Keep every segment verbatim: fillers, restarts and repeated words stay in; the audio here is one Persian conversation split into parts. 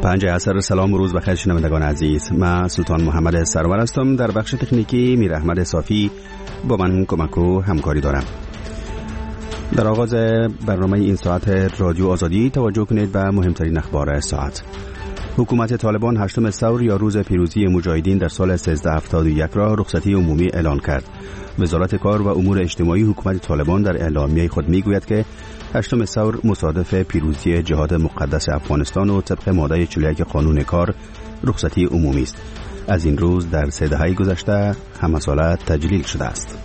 پنج عصر. سلام و روز بخیر شنوندگان عزیز. من سلطان محمد سرور هستم. در بخش تکنیکی میر احمد صافی با من کمک و همکاری دارم. در آغاز برنامه این ساعت رادیو آزادی توجه کنید به مهمترین اخبار ساعت. حکومت طالبان هشتم ثور یا روز پیروزی مجاهدین در سال سیزده هفتاد و یک را رخصتی عمومی اعلان کرد. وزارت کار و امور اجتماعی حکومت طالبان در اعلامیه خود میگوید که هشتم ثور مصادف پیروزی جهاد مقدس افغانستان و طبق ماده چهل و یک قانون کار رخصتی عمومی است. از این روز در سه دهه گذشته همه ساله تجلیل شده است.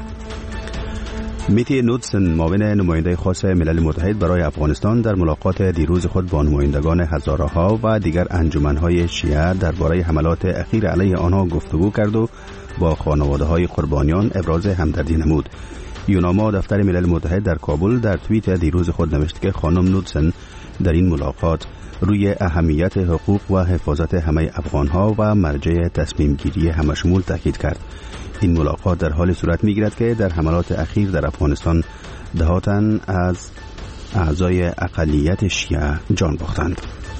میتی نودسن، معاون نماینده خاص ملل متحد برای افغانستان، در ملاقات دیروز خود با نمایندگان هزاره‌ها و دیگر انجمن‌های شیعه درباره حملات اخیر علیه آنها گفتگو کرد و با خانواده‌های قربانیان ابراز همدردی نمود. یوناما دفتر ملل متحد در کابل در توییت دیروز خود نوشت که خانم نودسن در این ملاقات روی اهمیت حقوق و حفاظت همه افغان‌ها و مرجع تصمیم گیری همشمول تاکید کرد. این ملاقات در حال صورت می‌گیرد که در حملات اخیر در افغانستان دهات تن از اعضای اقلیت شیعه جان باختند.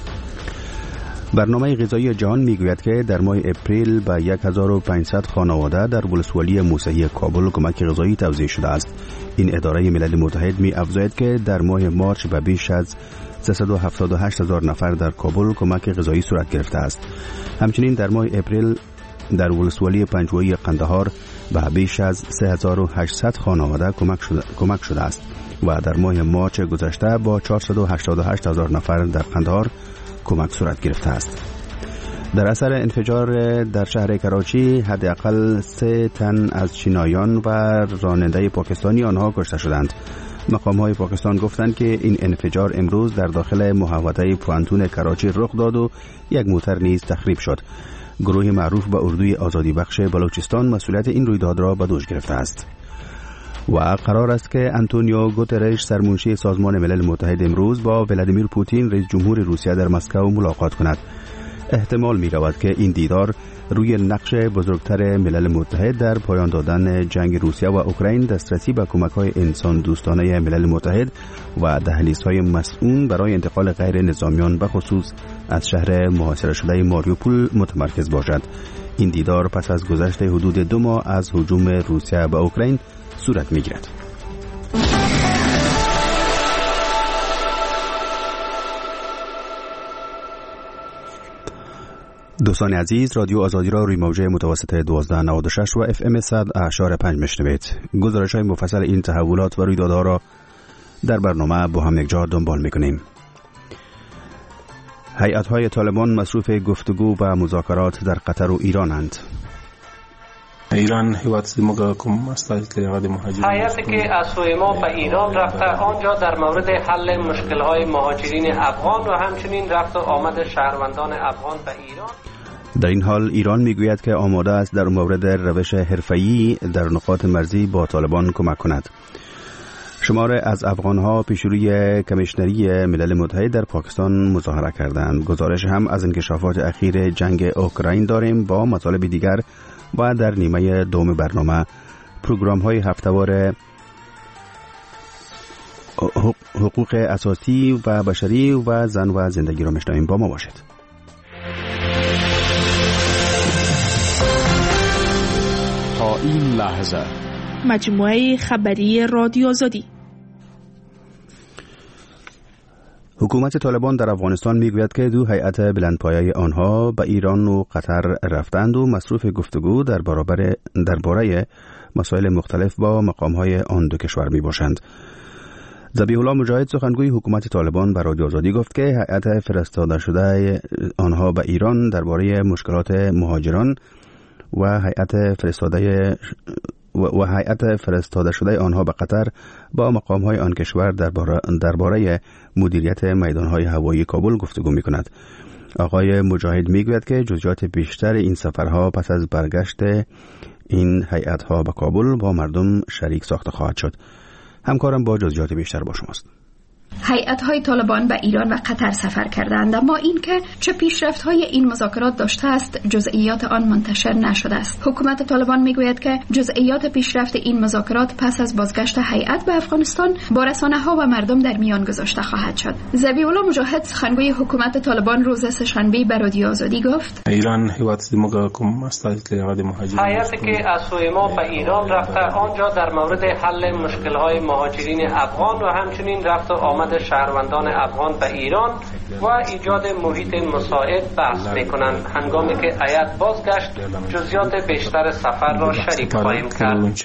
برنامه غذایی جهان میگوید که در ماه اپریل به هزار و پانصد خانواده در ولسوالی موسهی کابل کمک غذایی توزیع شده است. این اداره ملل متحد می افزاید که در ماه مارچ به بیش از سیصد و هفتاد و هشت هزار نفر در کابل کمک غذایی صورت گرفته است. همچنین در ماه اپریل در ولسوالی پنجوایی قندهار به بیش از سه هزار و هشتصد خانواده کمک شده, کمک شده است و در ماه مارچ گذشته با چهارصد و هشتاد و هشت هزار نفر در قندهار کمک صورت گرفته است. در اثر انفجار در شهر کراچی حداقل سه تن از چینایان و راننده پاکستانی آنها کشته شدند. مقام‌های پاکستان گفتند که این انفجار امروز در داخل محوطه پوانتون کراچی رخ داد و یک موتر نیز تخریب شد. گروه معروف به اردوی آزادی بخش بلوچستان مسئولیت این رویداد را به دوش گرفته است. و قرار است که آنتونیو گوترش، سرمنشی سازمان ملل متحد، امروز با ولادیمیر پوتین رئیس جمهور روسیه در مسکو ملاقات کند. احتمال می رود که این دیدار روی نقش بزرگتر ملل متحد در پایان دادن جنگ روسیه و اوکراین، دسترسی به کمک‌های انسان دوستانه ملل متحد و دهلیزهای مسئول برای انتقال غیر نظامیان به خصوص از شهر محاصره شده ماریوپول متمرکز باشد. این دیدار پس از گذشت حدود دو ماه از هجوم روسیه به اوکراین صورت می‌گیرد. دوستان عزیز، رادیو آزادی را روی موجه متوسط دوازده نود و شش و اف ام صد اعشار پنج میشنوید. گزارش‌های مفصل این تحولات و رویدادها را در برنامه با هم یکجا دنبال می‌کنیم. هیئت‌های طالبان مصروف گفتگو و مذاکرات در قطر و ایرانند. ایران هیواد موږ کوم استاد که هغه مهاجرین هیئتی که از سوی ما به ایران رفته آنجا در مورد حل مشکل‌های مهاجرین افغان و همچنین رفت و آمد شهروندان افغان به ایران. در این حال ایران میگوید که آماده است در مورد روش حرفه‌ای در نقاط مرزی با طالبان کمک کند. شمار از افغان‌ها پیش روی کمیشنری ملل متحد در پاکستان مظاهره کردند. گزارش هم از انکشافات اخیر جنگ اوکراین داریم با مطالب دیگر و در نیمه دوم برنامه پروگرام‌های هفته‌وار حقوق اساسی و بشری و زن و زندگی را میشنویم. با ما باشید. تا این لحظه مجموعه خبری رادیو آزادی. حکومت طالبان در افغانستان میگوید که دو هیئت بلندپایه آنها به ایران و قطر رفتند و مصروف گفتگو در برابر درباره مسائل مختلف با مقام‌های آن دو کشور میباشند. ذبیح الله مجاهد، سخنگوی حکومت طالبان، به رادیو آزادی گفت که هیئت فرستاده شده آنها به ایران درباره مشکلات مهاجران و هیئت فرستاده و هیئت فرستاده شده آنها به قطر با مقام‌های آن کشور درباره مدیریت میدان‌های هوایی کابل گفتگو می‌کند. آقای مجاهد می‌گوید که جزئیات بیشتر این سفرها پس از برگشت این هیئت‌ها به کابل با مردم شریک ساخته خواهد شد. همکارم با جزئیات بیشتر با شماست. هیئت‌های طالبان به ایران و قطر سفر کردند، اما این که چه پیشرفت‌های این مذاکرات داشته است جزئیات آن منتشر نشده است. حکومت طالبان میگوید که جزئیات پیشرفت این مذاکرات پس از بازگشت هیئت به افغانستان با رسانه‌ها و مردم در میان گذاشته خواهد شد. ذبیح الله مجاهد سخنگوی حکومت طالبان روز سه‌شنبه به رادیو آزادی گفت: ایران هیواد دموکراتیک است که هیئتی که از سوی ما به ایران رفته آنجا در مورد حل مشکل‌های مهاجرین افغان و همچنین رفت و آمد شهروندان افغان به ایران و ایجاد محیط مساعد بحث می‌کنند. هنگامی که هیئت بازگشت جزئیات بیشتر سفر را شریک خواهیم کرد.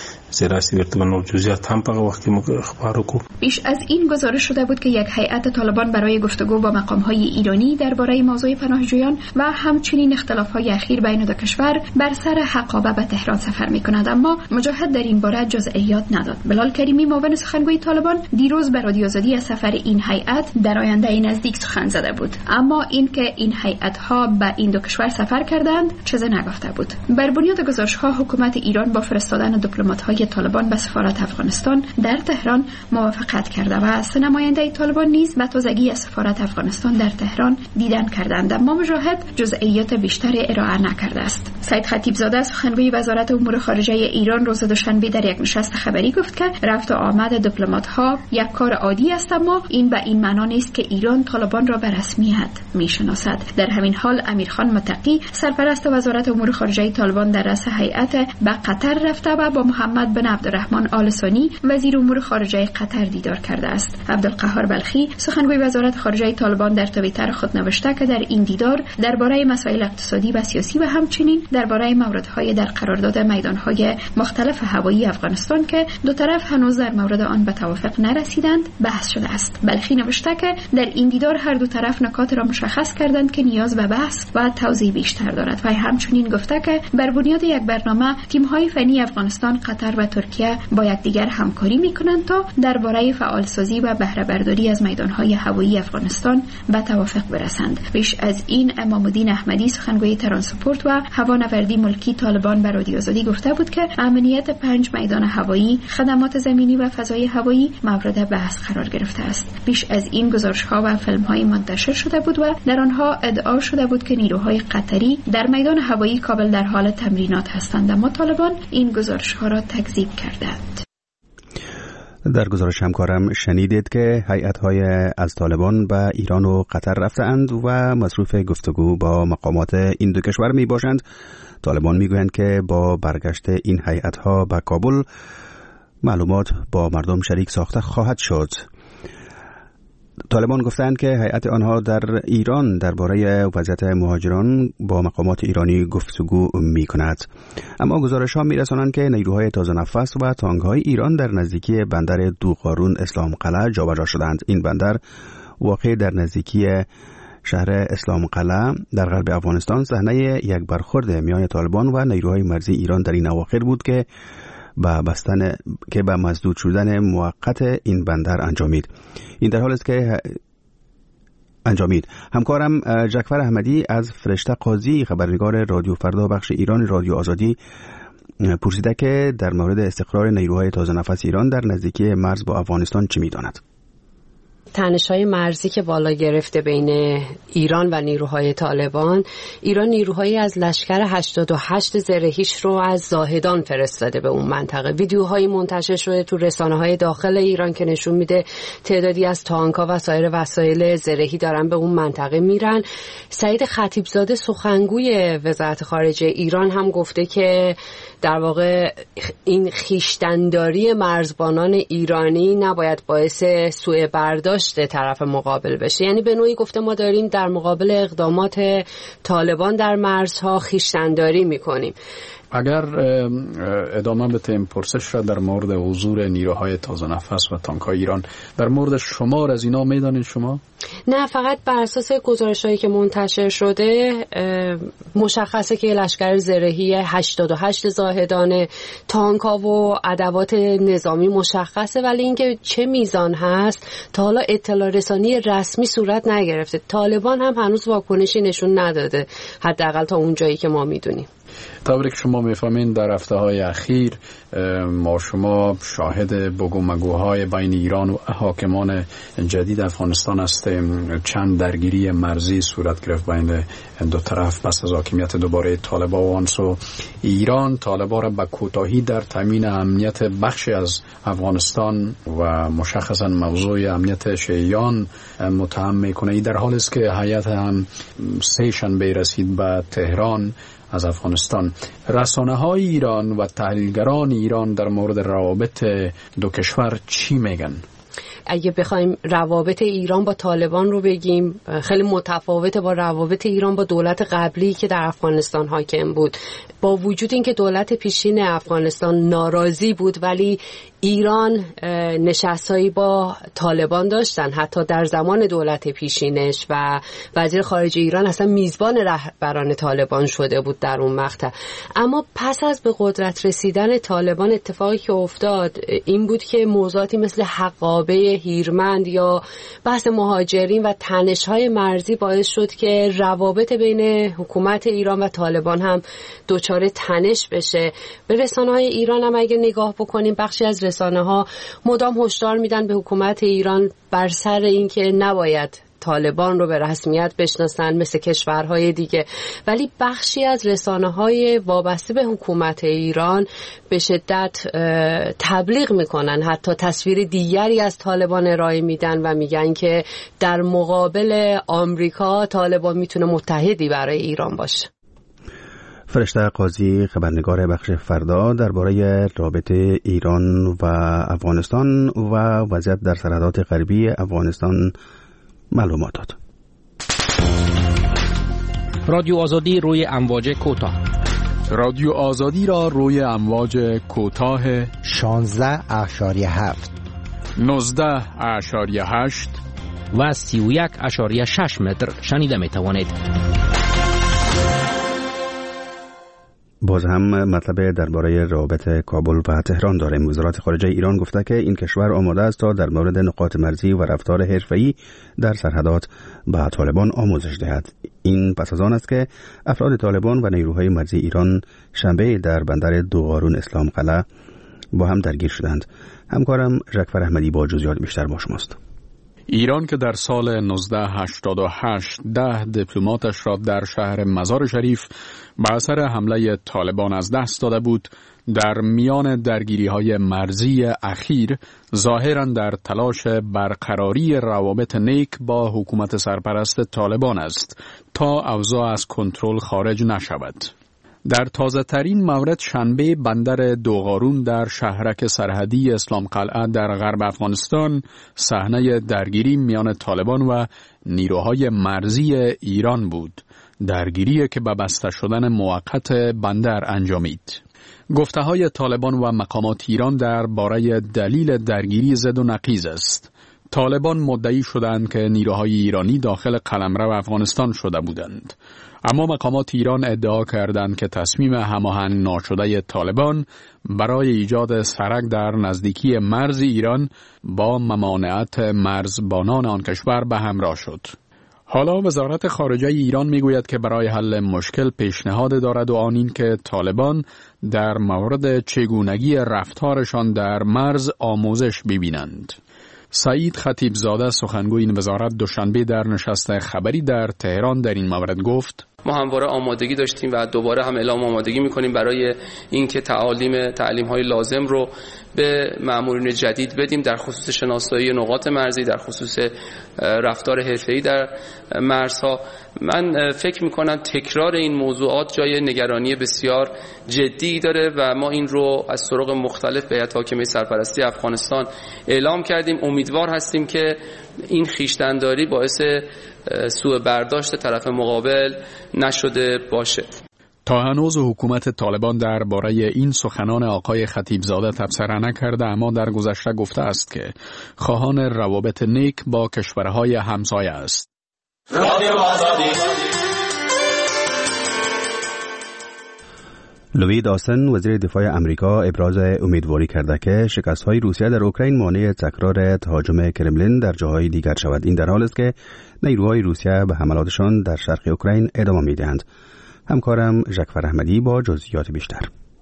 بیش از این گزارش شده بود که یک هیئت طالبان برای گفتگو با مقام‌های ایرانی درباره موضوع پناهجویان و همچنین اختلاف‌های اخیر بین دو کشور بر سر حقابه به تهران سفر می‌کند، اما مجاهد در این باره جزئیات نداد. بلال کریمی معاون سخنگوی طالبان دیروز به رادیو آزادی از سفر این هیئت در آینده نزدیک سخن زده بود، اما اینکه این هیئت‌ها به این دو کشور سفر کردند چیزی نگفته بود. بر بنیاد گزارش‌ها حکومت ایران با فرستادن دیپلمات‌های طالبان به سفارت افغانستان در تهران موافقت کرده و سه نماینده طالبان نیز به تازگی از سفارت افغانستان در تهران دیدن کردند، اما مجاهد جزئیات بیشتری ارائه نکرده است. سید خطیبزاده سخنگوی وزارت امور خارجه ایران روز دوشنبه در یک نشست خبری گفت که رفت و آمد دیپلمات‌ها یک کار عادی است، اما این به این معنا نیست که ایران طالبان را به رسمیت میشناسد. در همین حال امیرخان متقی سرپرست وزارت امور خارجه طالبان در رأس هیئت به قطر رفته و با محمد بن عبدالرحمن آل ثانی وزیر امور خارجه قطر دیدار کرده است. عبدالقهار بلخی سخنگوی وزارت خارجه طالبان در توییتر خود نوشته که در این دیدار درباره مسائل اقتصادی و سیاسی و همچنین درباره موردهای در قرارداد میدانهای مختلف هوایی افغانستان که دو طرف هنوز در مورد آن به توافق نرسیدند بحث شده است. بلخی نوشته که در این دیدار هر دو طرف نکات را مشخص کردند که نیاز به بحث و توضیح بیشتر دارد و همچنین گفته که بر بنیاد یک برنامه تیم‌های فنی افغانستان، قطر و ترکیه با یکدیگر همکاری می‌کنند تا درباره فعالسازی و بهره برداری از میدان‌های هوایی افغانستان به توافق برسند. پیش از این امام الدین احمدی سخنگوی ترانسپورت و هوانوردی ملکی طالبان به رادیو آزادی گفته بود که امنیت پنج میدان هوایی، خدمات زمینی و فضای هوایی مورد بحث قرار گرفته است. پیش از این گزارش‌ها و فیلم‌های منتشر شده بود و در آنها ادعا شده بود که نیروهای قطری در میدان هوایی کابل در حال تمرینات هستند، اما طالبان این گزارش‌ها را تکذیب کردند. در گزارش همکارم شنیدید که هیئت‌های از طالبان به ایران و قطر رفتند و مصروف گفتگو با مقامات این دو کشور می باشند. طالبان می گویند که با برگشت این هیئت‌ها به کابل معلومات با مردم شریک ساخته خواهد شد. طالبان گفتند که هیئت آنها در ایران درباره وضعیت مهاجران با مقامات ایرانی گفتگو می کند. اما گزارش ها می رسانند که نیروهای تازه نفس و تانک‌های ایران در نزدیکی بندر دوقارون اسلام قلعه جابجا شدند. این بندر واقع در نزدیکی شهر اسلام قلعه در غرب افغانستان صحنه یک برخورد میان طالبان و نیروهای مرزی ایران در این اواخر بود که با بستن که به مسدود شدن موقت این بندر انجامید. این در حال است که انجامید. همکارم جعفر احمدی از فرشته قاضی خبرنگار رادیو فردا بخش ایران رادیو آزادی پرسیده که در مورد استقرار نیروهای تازه نفس ایران در نزدیکی مرز با افغانستان چه می‌داند. تنش‌های مرزی که بالا گرفته بین ایران و نیروهای طالبان، ایران نیروهایی از لشکر هشتاد و هشت زرهیش رو از زاهدان فرستاده به اون منطقه. ویدیوهایی منتشر شده تو رسانه‌های داخل ایران که نشون میده تعدادی از تانک‌ها و سایر وسایل زرهی دارن به اون منطقه میرن. سعید خطیبزاده سخنگوی وزارت خارجه ایران هم گفته که در واقع این خویشتن‌داری مرزبانان ایرانی نباید باعث سوء برداشت طرف مقابل بشه. یعنی به نوعی گفته ما داریم در مقابل اقدامات طالبان در مرزها خویشتن‌داری میکنیم. اگر ادامه بدیم پرسش را در مورد حضور نیروهای تازه نفس و تانک‌های ایران، در مورد شمار از اینا میدانید شما؟ نه، فقط بر اساس گزارش‌هایی که منتشر شده مشخصه که لشکر زرهی هشتاد و هشت زاهدان، تانک‌ها و ادوات نظامی مشخصه، ولی اینکه چه میزان هست تا حالا اطلاع رسانی رسمی صورت نگرفته. طالبان هم هنوز واکنشی نشون نداده، حداقل تا اون جایی که ما میدونیم. طوری که شما میفهمین در هفته های اخیر ما شما شاهد بگومگوهای بین ایران و حاکمان جدید افغانستان هستیم. چند درگیری مرزی صورت گرفت بین دو طرف پس از حاکمیت دوباره طالبان و آنسو ایران. طالبان را به کوتاهی در تامین امنیت بخشی از افغانستان و مشخصا موضوع امنیت شیعیان متهم میکنه. این در حالی است که هیئت هم سه شنبه رسید به تهران از افغانستان. رسانه های ایران و تحلیلگران ایران در مورد روابط دو کشور چی میگن؟ اگه بخوایم روابط ایران با طالبان رو بگیم، خیلی متفاوته با روابط ایران با دولت قبلی که در افغانستان حاکم بود. با وجود اینکه دولت پیشین افغانستان ناراضی بود، ولی ایران نشستایی با طالبان داشتن. حتی در زمان دولت پیشینش و وزیر خارجه ایران اصلا میزبان رهبران طالبان شده بود در اون مقطع. اما پس از به قدرت رسیدن طالبان اتفاقی که افتاد این بود که موضوعاتی مثل حقابه هیرمند یا بحث مهاجرین و تنش‌های مرزی باعث شد که روابط بین حکومت ایران و طالبان هم دچار تنش بشه. به رسانه‌های ایران هم اگه نگاه بکنیم، بخشی از رسانه‌ها مدام هشدار میدن به حکومت ایران بر سر اینکه نباید طالبان رو به رسمیت بشناسن مثل کشورهای دیگه، ولی بخشی از رسانه‌های وابسته به حکومت ایران به شدت تبلیغ میکنن، حتی تصویر دیگری از طالبان ارائه میدن و میگن که در مقابل آمریکا طالبان میتونه متحدی برای ایران باشه. فرشته قاضی، خبرنگار بخش فردا، درباره رابطه ایران و افغانستان و وضعیت در سرحدات غربی افغانستان معلومات داد. رادیو آزادی روی امواج کوتاه. رادیو آزادی را روی امواج کوتاه شانزده اشاریه هفت، نوزده اشاریه هشت و سی و یک اشاریه شش متر شنیده می توانید. باز هم مطلب درباره روابط کابل و تهران داریم. وزارت خارجه ایران گفته که این کشور آماده است تا در مورد نقاط مرزی و رفتار حرفه‌ای در سرحدات به طالبان آموزش دهد. این پس از آن است که افراد طالبان و نیروهای مرزی ایران شنبه در بندر دوغارون اسلام قلعه با هم درگیر شدند. همکارم ژکفر احمدی با جزئیات بیشتر با شماست. ایران که در سال نوزده هشتاد و هشت ده دیپلماتش را در شهر مزار شریف به اثر حمله طالبان از دست داده بود، در میان درگیری‌های مرزی اخیر ظاهراً در تلاش برقراری روابط نیک با حکومت سرپرست طالبان است تا اوضاع از کنترل خارج نشود. در تازه ترین مورد شنبه بندر دوغارون در شهرک سرحدی اسلام قلعه در غرب افغانستان صحنه درگیری میان طالبان و نیروهای مرزی ایران بود، درگیری که به بسته شدن موقت بندر انجامید. گفته های طالبان و مقامات ایران در باره دلیل درگیری زد و نقیض است. طالبان مدعی شدند که نیروهای ایرانی داخل قلمرو افغانستان شده بودند، اما مقامات ایران ادعا کردند که تصمیم هماهنگ ناشده طالبان برای ایجاد سرک در نزدیکی مرز ایران با ممانعت مرزبانان آن کشور به همراه شد. حالا وزارت خارجه ایران میگوید که برای حل مشکل پیشنهاد دارد و آن این که طالبان در مورد چگونگی رفتارشان در مرز آموزش ببینند. سعید خطیبزاده سخنگوی این وزارت دوشنبه در نشست خبری در تهران در این مورد گفت: ما همواره آمادگی داشتیم و دوباره هم اعلام آمادگی میکنیم برای اینکه تعالیم تعلیم‌های لازم رو به مامورین جدید بدیم در خصوص شناسایی نقاط مرزی، در خصوص رفتار حرفه‌ای در مرزها. من فکر میکنم تکرار این موضوعات جای نگرانی بسیار جدی داره و ما این رو از طرق مختلف به هیئت حاکمه سرپرستی افغانستان اعلام کردیم. امیدوار هستیم که این خویشتن‌داری باعث سوء برداشت طرف مقابل نشده باشه. تا هنوز حکومت طالبان درباره این سخنان آقای خطیبزاده تبصره نکرده، اما در گذشته گفته است که خواهان روابط نیک با کشورهای همسایه است. رادیو آزادی. لوید آستن وزیر دفاع امریکا ابراز امیدواری کرده که شکست‌های روسیه در اوکراین مانع تکرار تهاجم کرملین در جاهای دیگر شود. این در حالی است که نیروهای روسیه به حملاتشان در شرق اوکراین ادامه می‌دهند. همکارم ژکفر احمدی با جزئیات بیشتر.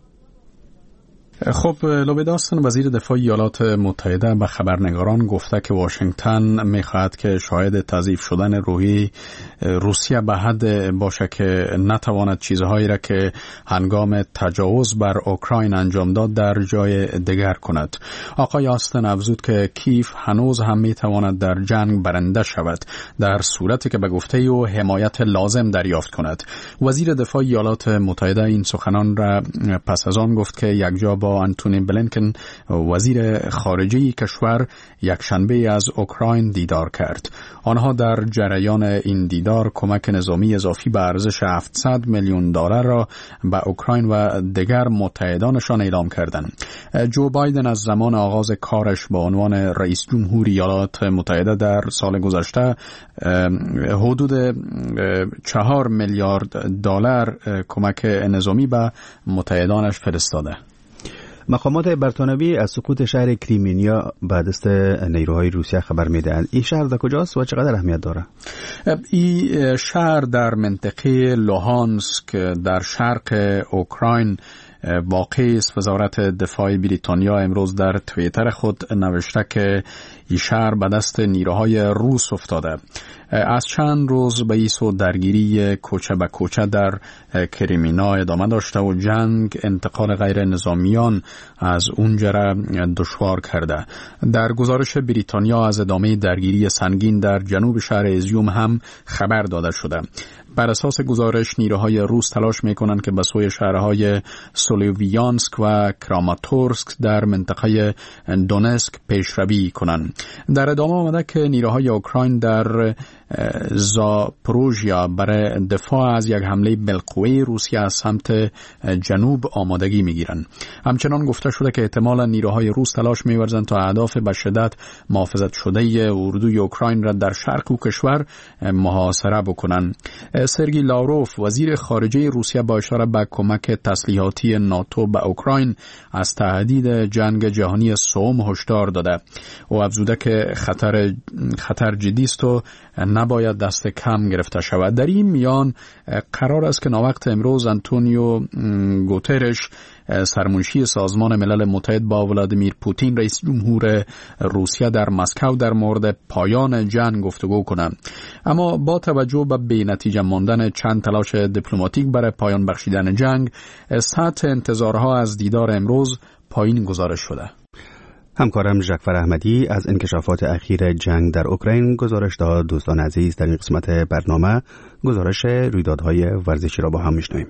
خب لوبداستن وزیر دفاع ایالات متحده به خبرنگاران گفته که واشنگتن میخواهد که شاهد تضعیف شدن روحی روسیه به حد باشه که نتواند چیزهایی را که هنگام تجاوز بر اوکراین انجام داد در جای دیگر کند. آقای آستن افزود که کیف هنوز هم میتواند در جنگ برنده شود در صورتی که به گفته او حمایت لازم دریافت کند. وزیر دفاع ایالات متحده این سخنان را پس از آن گفت که یک جا با آنتونی بلینکن وزیر خارجه کشور یک شنبه از اوکراین دیدار کرد. آنها در جریان این دیدار کمک نظامی اضافی به ارزش هفتصد میلیون دلار را به اوکراین و دیگر متحدانشان اعلام کردند. جو بایدن از زمان آغاز کارش به عنوان رئیس جمهور ایالات متحده در سال گذشته حدود چهار میلیارد دلار کمک نظامی به متحدانش فرستاده. مقامات برتانوی از سقوط شهر کریمینیا به دست نیروهای روسیه خبر میدهند. این شهر در کجاست و چقدر اهمیت داره؟ این شهر در منطقه لوهانسک در شرق اوکراین واقع است. وزارت دفاع بریتانیا امروز در توییتر خود نوشته که این شهر به دست نیروهای روس افتاده. از چند روز به ایسو درگیری کوچه به کوچه در کریمینا ادامه داشته و جنگ انتقال غیر نظامیان از اونجا را دشوار کرده. در گزارش بریتانیا از ادامه درگیری سنگین در جنوب شهر ازیوم هم خبر داده شده. بر اساس گزارش نیروهای روس تلاش میکنند که به سوی شهرهای سولویانسک و کراماتورسک در منطقه دونسک پیشروی کنند. در ادامه آمده که نیروهای اوکراین در زاپروژیا برای دفاع از یک حمله بالقوه روسیه از سمت جنوب آمادگی میگیرند. همچنان گفته شده که احتمالا نیروهای روس تلاش می‌ورزند تا اهداف به شدت محافظت شده اردوی اوکراین را در شرق و کشور محاصره بکنند. سرگی لاوروف وزیر خارجه روسیه با اشاره به کمک تسلیحاتی ناتو به اوکراین از تهدید جنگ جهانی سوم هشدار داده. او افزوده که خطر خطر جدی است و نباید دست کم گرفته شود. در این میان قرار است که ناوقت امروز آنتونیو گوترش سرمنشی سازمان ملل متحد با ولادیمیر پوتین رئیس جمهور روسیه در مسکو در مورد پایان جنگ گفتگو کنند. اما با توجه به بی‌نتیجه ماندن چند تلاش دیپلماتیک برای پایان بخشیدن جنگ، سطح انتظارها از دیدار امروز پایین گزارش شده. همکارم ژکفر احمدی از انکشافات اخیر جنگ در اوکراین گزارش داد. دوستان عزیز، در این قسمت برنامه گزارش رویدادهای ورزشی را با هم میشنویم.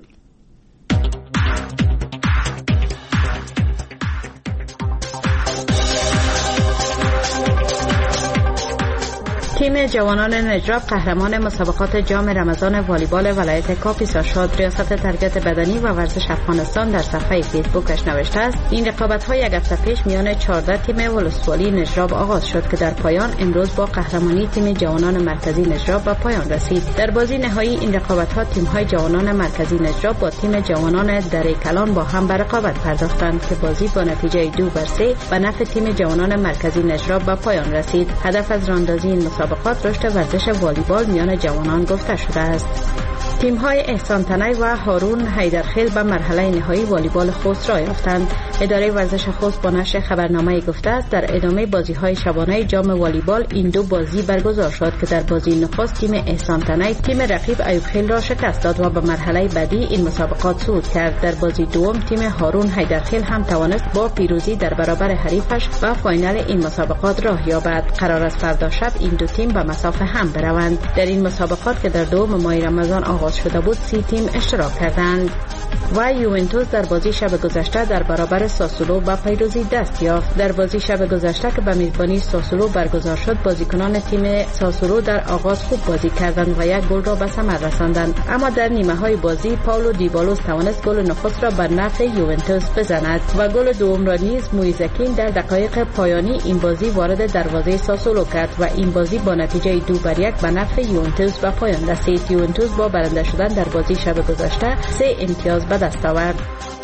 تیم جوانان نجراب قهرمان مسابقات جام رمضان والیبال ولایت کاپیسا شد. ریاست تربیت بدنی و ورزش افغانستان در صفحه فیسبوکش نوشته است این رقابت‌ها یک هفته پیش میان چهارده تیم ولسوالی نجراب آغاز شد که در پایان امروز با قهرمانی تیم جوانان مرکزی نجراب به پایان رسید. در بازی نهایی این رقابت‌ها تیم‌های جوانان مرکزی نجراب با تیم جوانان دره کلان با هم به رقابت پرداختند که بازی با نتیجه دو بر سه به نفع تیم جوانان مرکزی نجراب به پایان رسید. هدف از راندازی این مسابقات رشد ورزش والیبال میان جوانان گفته شده است. تیم‌های احسان تنی و هارون حیدرخیل به مرحله نهایی والیبال خوست را یافتند. اداره ورزش خوست با نشر خبرنامه گفته است در ادامه بازی‌های شبانه جام والیبال این دو بازی برگزار شد که در بازی نخست تیم احسان تنی تیم رقیب ایوب خیل را شکست داد و به مرحله بعدی این مسابقات صعود کرد. در بازی دوم تیم هارون حیدرخیل هم توانست با پیروزی در برابر حریفش به فاینال این مسابقات راه یابد. قرار است فردا شب این دو تیم به مسافه هم بروند. در این مسابقات که در دوم ماه رمضان آغاز شده بود سی تیم اشتراک کردند. و یوونتوس در بازی شب گذشته در برابر ساسولو به پیروزی دست یافت. در بازی شب گذشته که به میزبانی ساسولو برگزار شد بازیکنان تیم ساسولو در آغاز خوب بازی کردند و یک گل را به ثمر رساندند، اما در نیمه های بازی پاولو دیبالوس توانست گل نخست را بر نفع یوونتوس بزند و گل دوم را نیز مویزکین در دقایق پایانی این بازی وارد دروازه ساسولو کرد و این بازی با نتیجه دو بر یک به نفع یوونتوس به پایان رسید. یوونتوس با برنده شدن در بازی شب گذشته سه امتیاز به دست آورد.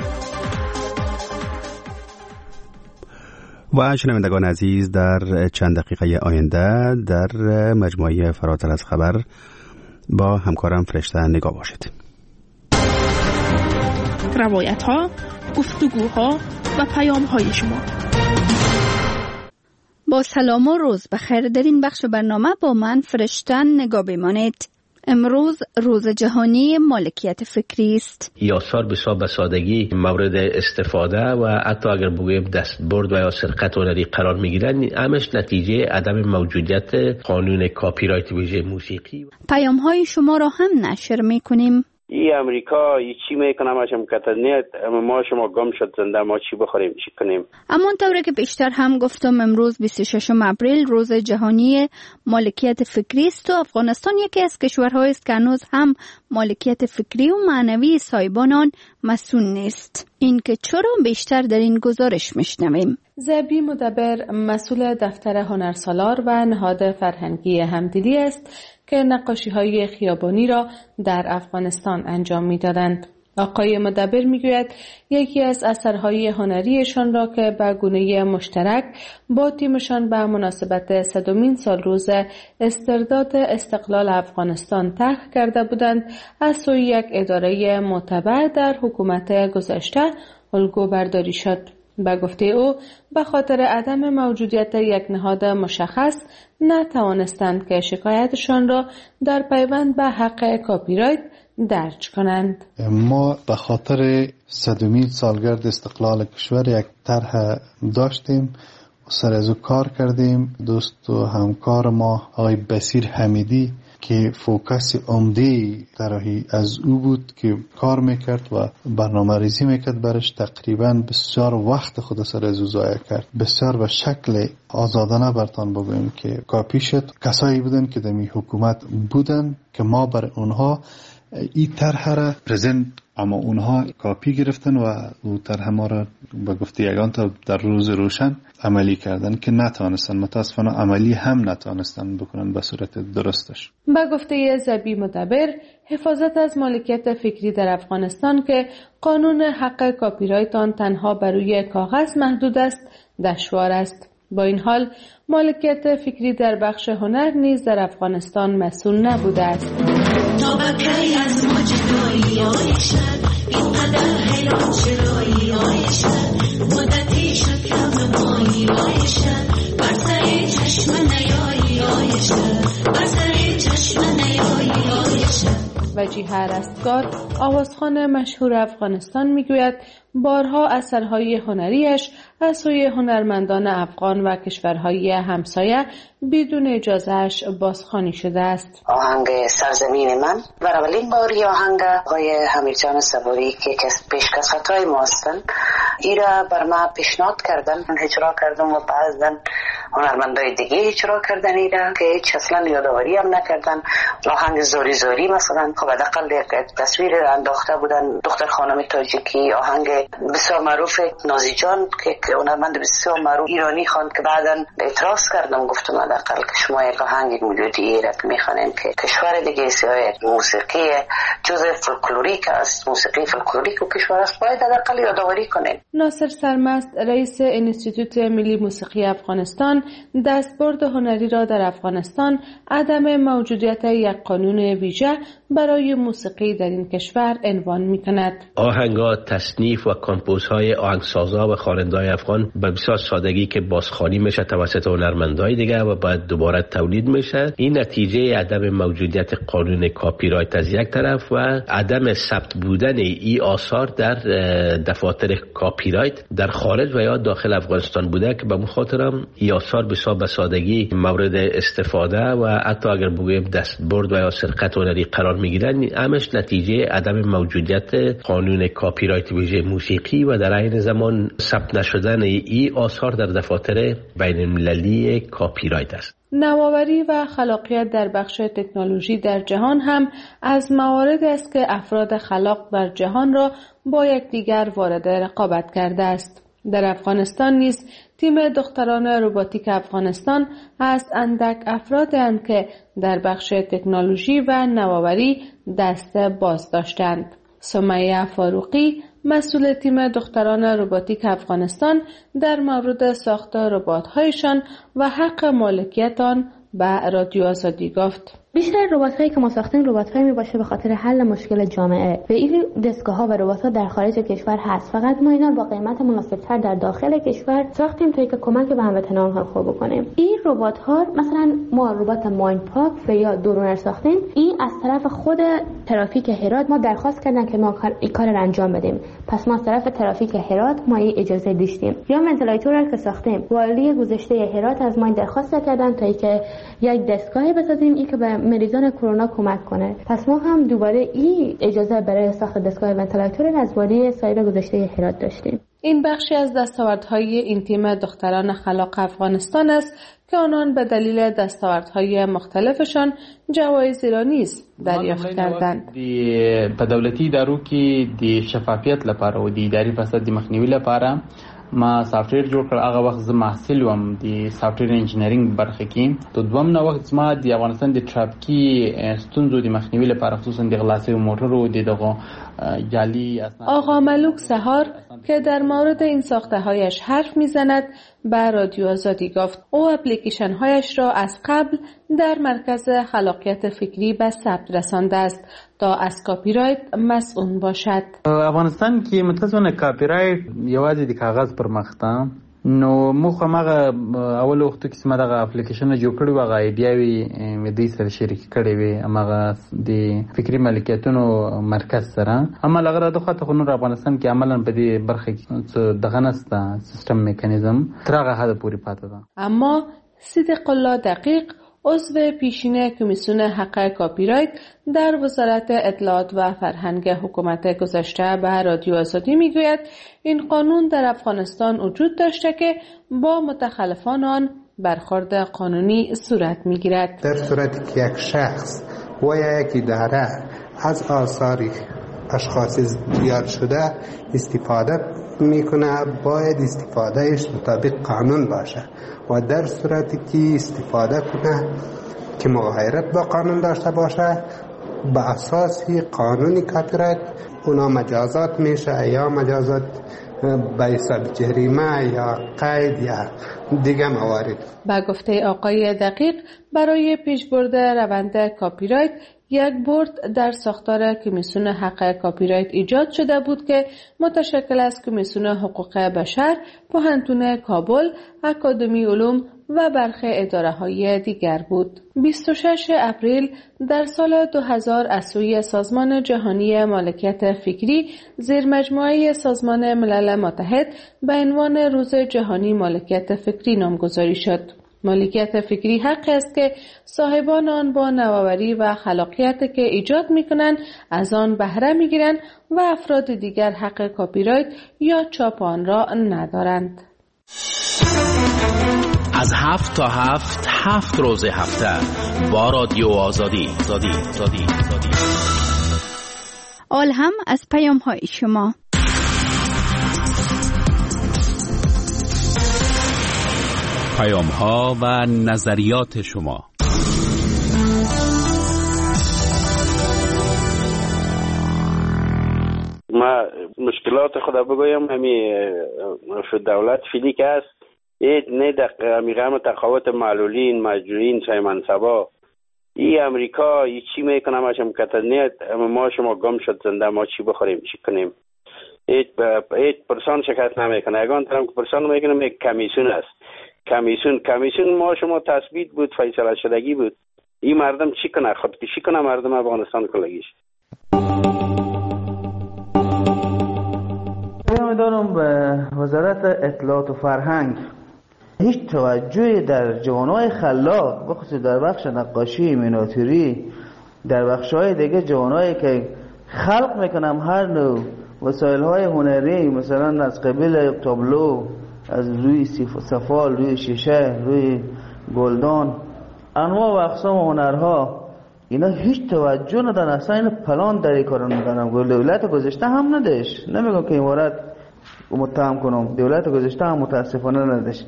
و شنوندگان عزیز، در چند دقیقه آینده در مجموعه فراتر از خبر با همکارم فرشته نگاه باشید. روایت ها، گفتگوها و پیام های شما. با سلام و روز بخیر. در این بخش برنامه با من فرشتن نگاه بمانید. امروز روز جهانی مالکیت فکری است. یاسار بسیار به سادگی مورد استفاده و حتی اگر بگویم دستبرد و یا سرقت هنری قرار میگیرن، همش نتیجه عدم موجودیت قانون کاپی رایت ویژه موسیقی. پیام های شما را هم نشر میکنیم. ای امریکا ای چی میکنم اشم کتنیت ما شما گم شد زنده ما چی بخوریم چی کنیم. اما طوری که بیشتر هم گفتم امروز بیست و ششم اپریل روز جهانی مالکیت فکری است و افغانستان یکی از کشورهایی است که هنوز هم مالکیت فکری و معنوی صاحبان آن مسئول نیست. این که چرا بیشتر در این گزارش میشنویم. زبی مدبر مسئول دفتر هنرسالار و نهاد فرهنگی همدلی است که نقاشی‌های خیابانی را در افغانستان انجام می‌دادند. آقای مدبر می‌گوید یکی از اثرهای هنریشان را که به گونه مشترک با تیمشان به مناسبت صدمین سال روز استرداد استقلال افغانستان طرح کرده بودند، از سوی یک اداره معتبر در حکومت گذشته الگو برداری شد. به گفته او به خاطر عدم موجودیت یک نهاد مشخص نتوانستند که شکایتشان را در پیوند به حق کاپی رایت درج کنند. ما به خاطر صدمین سالگرد استقلال کشور یک طرح داشتیم، سر از او کار کردیم. دوست و همکار ما آقای بصیر حمیدی که فوکس عمده طرحی از او بود که کار میکرد و برنامه ریزی میکرد برش، تقریبا بسیار وقت خود سر از او ضایع کرد. بسیار به شکل آزادانه برتان بگویم که کاپی شد. کسایی بودن که در حکومت بودن که ما بر اونها این طرح را پرزنت، اما اونها کاپی گرفتن و او طرح ما را به گفته یگان تا در روز روشن عملی کردن که نتوانستن، متاسفانه عملی هم نتوانستن بکنن به صورت درستش. به گفته زبی مدبر حفاظت از مالکیت فکری در افغانستان که قانون حق کاپی رایت آن تنها بر روی کاغذ محدود است دشوار است. با این حال مالکیت فکری در بخش هنر نیز در افغانستان مسئول نبوده است. نابکی از ماجدایی آیشن اینقدر حیران چرایی آیشن مدتی شد کم مایی آیشن بر سر چشم نیایی آیشن بر سر چشم نیایی آیشن. وجیه رستگار آوازخوان مشهور افغانستان میگوید بارها اثرهای هنریش از سوی هنرمندان افغان و کشورهای همسایه بدون اجازهش بازخوانی شده است. آهنگ سرزمین من و اولین باری آهنگ آقای حمیدجان صبوری که پیشکسوتای ما هستند ای را بر ما پیشنهاد کردن، اجرا کردم و بعضا هنرمندای دیگه اجرا کردن ای را که هیچ اصلا یادآوری هم نکردن. آهنگ زوری زوری مثلا خب حداقل یک تصویر انداخته بودن دختر خانم تاجیکی. آهنگ بسیار معروف نازی جان که هنرمند بسیار معروف ایرانی خواند که بعداً اعتراض کردم، گفتم حداقل که شما یک آهنگ ملودی را میخوانین که کشور دیگه سیاه موسیقی جزء فولکلوریک است، موسیقی فولکلوریک و کشور است، باید حداقل یادآوری کنین. ناصر سرمست رئیس انستیتوت ملی موسیقی افغانستان دستبرد هنری را در افغانستان عدم موجودیت یک قانون ویژه برای موسیقی در این کشور عنوان میکند. آهنگ‌ها، تصنیف و کمپوزهای آهنگسازها و خواننده‌های افغان به بسیار سادگی که بازخوانی میشه توسط هنرمندای دیگه و بعد دوباره تولید میشه. این نتیجه عدم موجودیت قانون کاپی رایت از یک طرف و عدم ثبت بودن این آثار در دفاتر کاپی رایت در خارج و یا داخل افغانستان بوده که به اون خاطرم این آثار بسیار به سادگی مورد استفاده و حتی اگر بگویم دستبرد و یا سرقت هنری قرار میگیرن، همش نتیجه عدم موجودیت قانون کاپی رایت ویژه موسیقی و در عین زمان ثبت نشدن این آثار در دفاتر بین المللی کاپی رایت است. نوآوری و خلاقیت در بخش تکنولوژی در جهان هم از مواردی است که افراد خلاق در جهان را با یکدیگر وارد رقابت کرده است. در افغانستان نیز تیم دختران روباتیک افغانستان از اندک افرادند که در بخش تکنولوژی و نوآوری دست باز داشتند. سمیه فاروقی مسئول تیم دختران روباتیک افغانستان در مورد ساخت ربات‌هایشان و حق مالکیت آن به رادیو آزادی گفت. بیشتر ربات‌هایی که ما ساختیم ربات‌هایی میباشه به خاطر حل مشکل جامعه. و این دستگاه‌ها و ربات‌ها در خارج کشور هست، فقط ما اینا با قیمت مناسب‌تر در داخل کشور ساختیم تا اینکه کمک به هموطنان خود بکنیم. این ربات‌ها مثلا ما ربات مایند پاک و یا درونر ساختیم. این از طرف خود ترافیک هرات ما درخواست کردن که ما این کار رو انجام بدیم. پس ما از طرف ترافیک هرات ما این اجازه داشتیم. یا ونتیلاتور که ساختیم، والی گذشته هرات از ما درخواست کردن تا اینکه یک دستگاهی بسازیم این که به مریضان کرونا کمک کنه. پس ما هم دوباره این اجازه برای ساخت دستگاه ونتیلاتور از والی سایر گذشته هرات داشتیم. این بخشی از دستاوردهای این تیم دختران خلاق افغانستان است که آنان به دلیل دستاوردهای مختلفشان جوایز ایرانیز دریافت کردند. په دولتي ادارو کې د شفافیت لپاره او د اداري فساد د مخنیوي لپاره ما سافټویر جوړ کړ. هغه وخت زه محصل وم د سافټویر انجینرینګ برخه کې. د دوم نو وخت ما د افغانستان د ترافیکي ستونزو د مخنیوي لپاره خصوصا د غلاصي موټرو د دغه جعلی اسناد. آقا ملوک سهار که در مورد این ساخته هایش حرف میزند به رادیو آزادی گفت او اپلیکیشن هایش را از قبل در مرکز خلاقیت فکری به ثبت رسانده است تا از کاپی رایت مسئول باشد. افغانستان کې متاسفانه کاپی رایت یوازې د کاغذ پر مخ ده. نو موږ هغه اول وخت کې سم دغه اپلیکیشن جوړ کړو، هغه ایډیاوي مې د سره شریک کړې وي هغه د فکری ملکیتونو مرکز سره. اما لغره د خاطر خو نور افغانستان کې عملاً په دې برخه کې دغه نسته سیستم میکانیزم تر هغه حد پورې پاتې ده. اما صدیق الله دقیق عضو پیشین کمیسیون حق کاپی رایت در وزارت اطلاعات و فرهنگ حکومت گذشته به رادیو آزادی میگوید این قانون در افغانستان وجود داشته که با متخلفان آن برخورد قانونی صورت میگیرد. در صورتی که یک شخص و یا یک اداره از آثار اشخاص زیاد شده استفاده میکنه باید استفادهش مطابق قانون باشه و در صورتی که استفاده کنه که مغایرت با قانون داشته باشه به اساس قانونی کاپی رایت اونا مجازات میشه یا مجازات به حساب جریمه یا قید یا دیگه موارد. با گفته آقای دقیق برای پیشبرد روند کاپی رایت یک بورد در ساختار کمیسیون حق کاپی رایت ایجاد شده بود که متشکل از کمیسیون حقوق بشر، پوهنتون کابل، اکادمی علوم و برخی اداره‌های دیگر بود. بیست و ششم اپریل در سال دو هزار از سوی سازمان جهانی مالکیت فکری زیر مجموعه سازمان ملل متحد به عنوان روز جهانی مالکیت فکری نامگذاری شد. مالکیت فکری حقی است که صاحبان آن با نوآوری و خلاقیت که ایجاد می‌کنند از آن بهره می‌گیرند و افراد دیگر حق کاپی رایت یا چاپ آن را ندارند. از هفت تا هفت هفت روز هفته با رادیو آزادی آزادی آزادی آزادی. آل هم از پیام های شما. پیام ها و نظریات شما. ما مشکلات خدا بگویم همی شد دولت فیلی که است این نه در میگم تقاوت معلولین مجروحین سای منصبا این امریکا ای چی میکنه ما شما کتنیت ما شما گم شد زنده ما چی بخوریم چی کنیم ایت ایت پرسان شکست نمیکنه اگان طرف که پرسان میکنه یک کمیسیون است کمیسیون کمیسیون ما شما تثبیت بود فیصله شدگی بود این مردم چی کنه خودکشی کنه مردم افغانستان کلگیش. میدانم به وزارت اطلاعات و فرهنگ هیچ توجهی در جوانای خلاق بخصوص در بخش نقاشی میناتوری در بخش‌های دیگه جوانایی که خلق میکنم هر نوع وسایل‌های هنری مثلا از قبیل تابلو از روی سفال روی شیشه روی گلدان انواع و اقسام هنرها اینا هیچ توجه ندارن اصلا این پلان در این کارو ندارن. دولت گذشته هم نداشت نمیگم که این مورد متهم کنم دولت گذشته هم متاسفانه نداشت.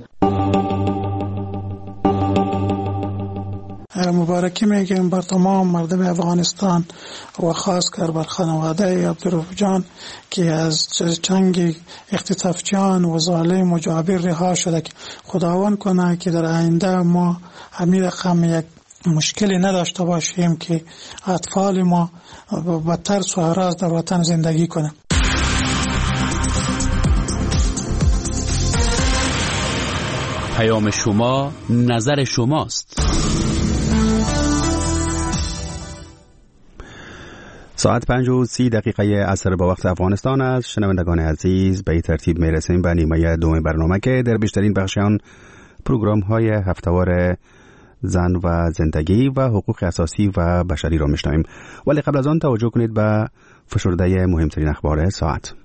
مبارکی میگیم بر تمام مردم افغانستان و خاص کر بر خانواده عبدالرؤوف جان که از چنگ اختطافچیان و ظالم و جابر رها شده که خداوند کنه که در آینده ما همین رقم یک مشکلی نداشته باشیم که اطفال ما با ترس و هراس در وطن زندگی کنند. پیام شما، نظر شماست. ساعت پنج و سی دقیقه عصر با وقت افغانستان است. شنوندگان عزیز، به این ترتیب میرسیم به نیمه دوم برنامه که در بیشترین بخش آن پروگرام های هفتهوار زن و زندگی و حقوق اساسی و بشری را میشنویم. ولی قبل از آن توجه کنید به فشرده مهمترین اخبار ساعت.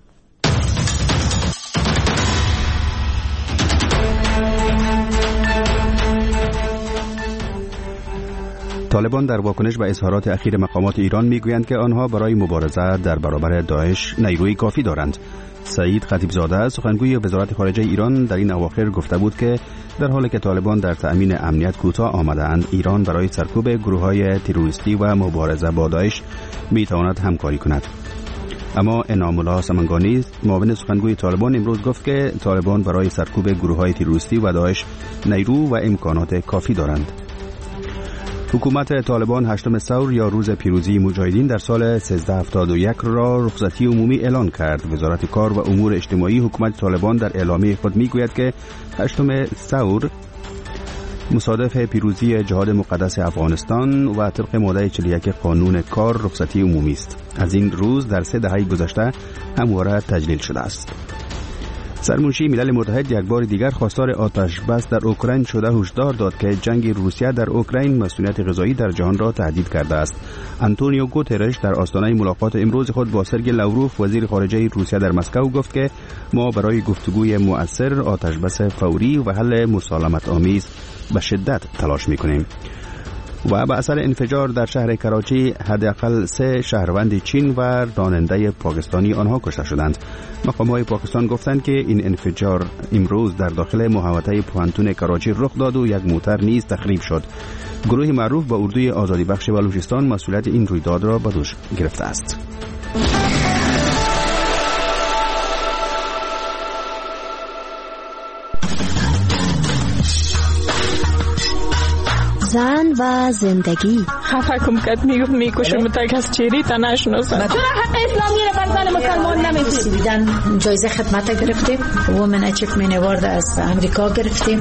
طالبان در واکنش به اظهارات اخیر مقامات ایران میگویند که آنها برای مبارزه در برابر داعش نیروی کافی دارند. سعید خطیبزاده سخنگوی وزارت خارجه ایران در این اواخر گفته بود که در حالی که طالبان در تأمین امنیت کوتاه آمدند، ایران برای سرکوب گروه‌های تروریستی و مبارزه با داعش میتواند همکاری کند. اما انعام الله سمنگانی معاون سخنگوی طالبان امروز گفت که طالبان برای سرکوب گروه‌های تروریستی و داعش نیرو و امکانات کافی دارند. حکومت طالبان هشتم ثور یا روز پیروزی مجاهدین در سال سیزده هفتاد و یک را رخصتی عمومی اعلان کرد. وزارت کار و امور اجتماعی حکومت طالبان در اعلامیه خود میگوید که هشتم ثور مصادف پیروزی جهاد مقدس افغانستان و طبق ماده چهل و یک قانون کار رخصتی عمومی است. از این روز در سه دهه گذشته همواره تجلیل شده است. سرمنشی ملل متحد یک بار دیگر خواستار آتش بس در اوکراین شده هشدار داد که جنگ روسیه در اوکراین مسئولیت غذایی در جهان را تهدید کرده است. آنتونیو گوترش در آستانه ملاقات امروز خود با سرگئی لاوروف وزیر خارجه روسیه در مسکو گفت که ما برای گفتگوی مؤثر، آتش بس فوری و حل مسالمت آمیز به شدت تلاش می‌کنیم. و به اثر انفجار در شهر کراچی حداقل سه شهروند چین و راننده پاکستانی آنها کشته شدند. مقام‌های پاکستان گفتند که این انفجار امروز در داخل محوطه پوهنتون کراچی رخ داد و یک موتر نیز تخریب شد. گروه معروف به اردوی آزادی بخش بلوچستان مسئولیت این رویداد را به دوش گرفته است. زن و زندگی. خفه کم کت میگفت میکشم تک از چیری تا نشناسم. تو را حق اسلامی را بر زن مسلمان نمیدی. بیدن جایزه خدمت گرفتیم. وومن اچیومنت اوارد از امریکا گرفتیم.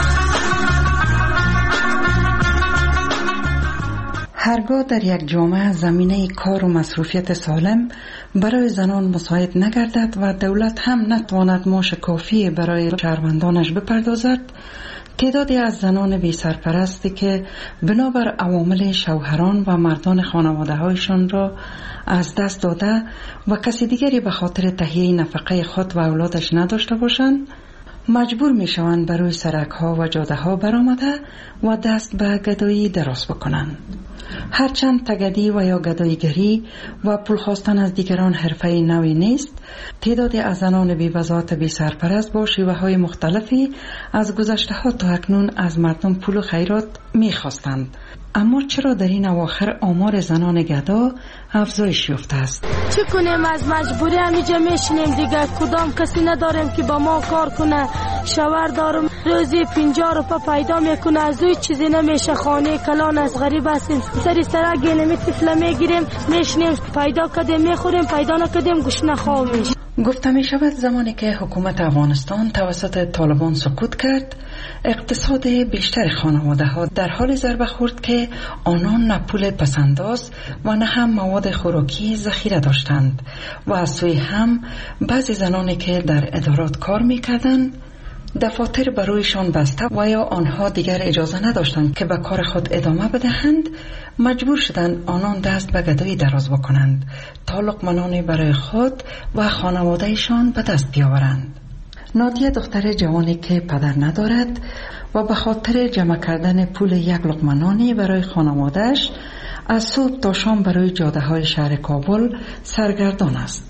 هرگاه در یک جامعه زمینه کار و مصروفیت سالم برای زنان مساعد نگردد و دولت هم نتواند معاش کافی برای شهروندانش بپردازد، تعدادی از زنان بی سرپرستی که بنابر عوامل شوهران و مردان خانواده هایشان را از دست داده و کسی دیگری به خاطر تهیه نفقه خود و اولادش نداشته باشند، مجبور می شوند بروی سرک ها و جاده ها برآمده و دست به گدایی دراز بکنند. هرچند تگدی و یا گداییگری و پول خواستن از دیگران حرفه نوی نیست، تعدادی از زنان بی وضاحت بی سرپرست با شیوه های مختلفی از گذشته ها تا اکنون از مردم پول و خیرات می خواستند. اما چرا در این اواخر آمار زنان گدا افزایش یافته است؟ چه کنیم؟ از مجبوری همیجا میشنیم دیگه. کدام کسی نداریم که با ما کار کنه. شوهر دارم روزی پنجاه روپا پیدا میکنه، از اوی چیزی نمیشه. خانه کلان از غریب هستیم، سری سرک گینمی طفله میگیریم میشنیم، پیدا کردیم میخوریم، پیدا نکردیم گوشنه خواه میشه. گفته می شود زمانی که حکومت افغانستان توسط طالبان سقوط کرد، اقتصاد بیشتر خانواده ها در حال ضربه خورد که آنان نه پول پسنداز و نه هم مواد خوراکی ذخیره داشتند و از سوی هم بعضی زنانی که در ادارات کار می کردند دفاتر برویشان بسته و یا آنها دیگر اجازه نداشتند که به کار خود ادامه بدهند، مجبور شدند آنان دست به گدایی دراز بکنند تا لقمه برای خود و خانوادهشان به دست بیاورند. نادیه دختر جوانی که پدر ندارد و به خاطر جمع کردن پول یک لقمه نانی برای خانوادهش از صبح تا شام برای جاده های شهر کابل سرگردان است.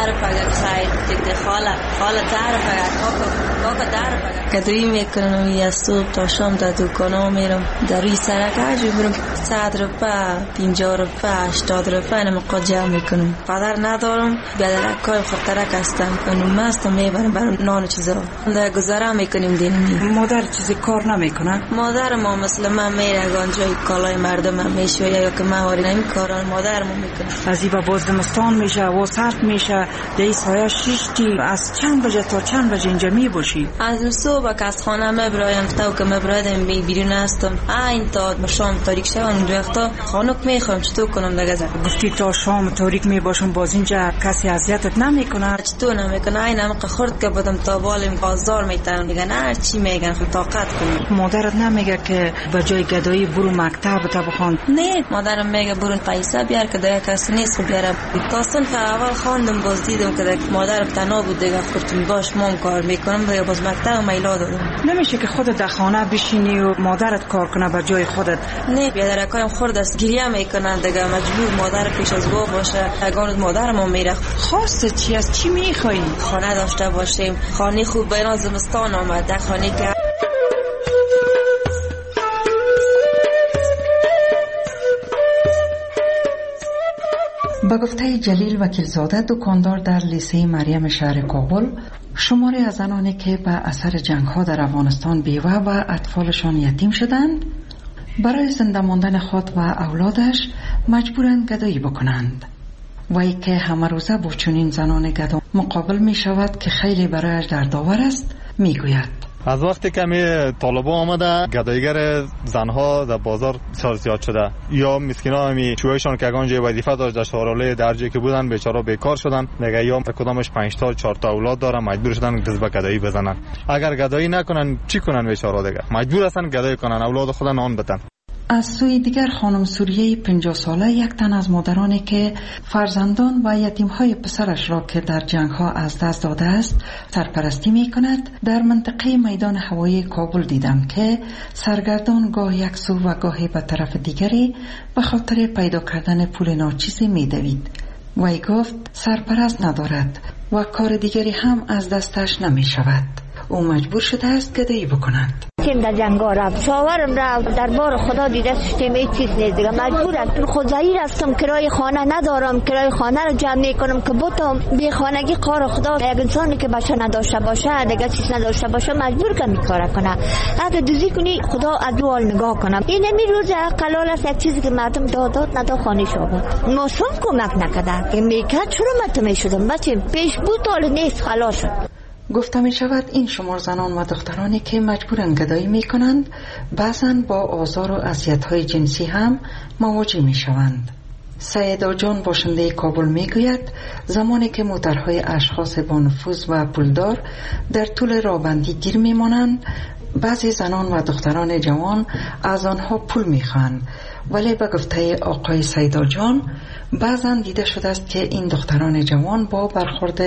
گدایی میکنم یا صبح تا شام در دکانا میرم، در روی سرک هرجا برم صد روپه، پینجا روپه، هشتاد روپه اینم قد جمع میکنم. پدر ندارم، بیادرکای خطرک هستم، کنم مستم میبرم برم نان و چیزا در گذاره میکنیم دینمی. مادر چیزی کار نمیکنه؟ مادر ما مثل من میره گانجای کالای مردم هم میشه یا که مهاری نمی کاران مادر ما میکنه. از این با زمستان میشه و سرد میشه، در سایه شیشتی از چند بجه تا چند بجه اینجا می باشی؟ از صبح که از خانه مبرایم تا که مبرایدم بی بیرون هستم این تا شام تاریک شوان وقتا خانوک میخوام چطور کنم دیگه؟ گفتی تا شام تاریک میباشم باز اینجا کسی اذیتت نمیکنه؟ چطور نمیکنه؟ این هم که خورد که بدم تا بالم بازار میتونم دیگه نه چی میگن خب طاقت کنم. مادرت نمیگه که به جای گدایی برو مکتب تا بخوان؟ نه مادرم میگه برو پیسه بیار که دیگه کسی نیست بیارم. داستان که اول خواندم باز دیدم که مادرم تنها بود دیگه خودم باش مام کار میکنم دیگه باز مکتب میلا دادم. نمیشه که خودت در خانه بشینی و مادرت کار کنه به جای خودت؟ نه بیادرکایم خورد است گریه میکنن دیگه مجبور مادر پیش از گو باشه. اگه مادرم میره خواسته چی از چی میخوایی؟ خانه داشته باشیم، خانه خوب بین زمستان آمده، خانه که به گفته جلیل وکیلزاده دکاندار در لیسه مریم شهر کابل، شماری از زنانی که به اثر جنگ ها در افغانستان بیوه و اطفالشان یتیم شدند برای زنده ماندن خود و اولادش مجبورند گدایی بکنند. وی که همه روزه با چنین زنان گدا مقابل می شود که خیلی برایش دردآور است، می گوید از وقتی که می طالبان آمده گدایگر زنها در بازار بسیار زیاد شده، یا مسکینا همی چویشان که اگانجا وظیفه داشت در شهرالای درجه که بودن بیچاره بیکار شدن دیگه، یا کدامش پنج تا چهار تا اولاد دارن مجبور شدن دست به گدایی بزنن. اگر گدایی نکنن چی کنن بیچاره دیگه؟ مجبور هستن گدایی کنن اولاد خود نان بدن. از سوی دیگر خانم سوریه پنجاه ساله یک تن از مادرانی که فرزندان و یتیم‌های پسرش را که در جنگ‌ها از دست داده است سرپرستی می‌کند در منطقه میدان هوایی کابل دیدم که سرگردان گاه یک سو و گاهی به طرف دیگری به خاطر پیدا کردن پول ناچیزی می‌دوید. وی گفت سرپرست ندارد و کار دیگری هم از دستش نمی‌شود. او مجبور شده است گدایی بکند. تیم در جنگا رفت، شاورم رفت، در بار خدا دیده سیستم ای چیز نیست دیگه، مجبورم خود ظهیر هستم، کرای خانه ندارم، کرای خانه رو جمع میکنم که بتم بی خانگی کار خدا. یک انسانی که بچه نداشته باشه دیگه چیز نداشته باشه مجبور که میکاره کنه. اگه دوزی کنی خدا از دو حال نگاه کنم. این نمی روز قلال است یک چیزی که مردم دادات ندا خانه شود ماسون کمک نکرده که میکرد چرا مت میشدم بچه پیش بود حال نیست خلاص شد. گفته می شود این شمار زنان و دخترانی که مجبورن گدایی می کنند بعضاً با آزار و اذیت‌های جنسی هم مواجه می شوند. سیدا جان باشنده کابل می گوید زمانی که موترهای اشخاص با نفوذ و پولدار در طول راهبندی گیر می مانند بعضی زنان و دختران جوان از آنها پول می خوان، ولی به گفته آقای سیدا جان بعضا دیده شده است که این دختران جوان با برخورد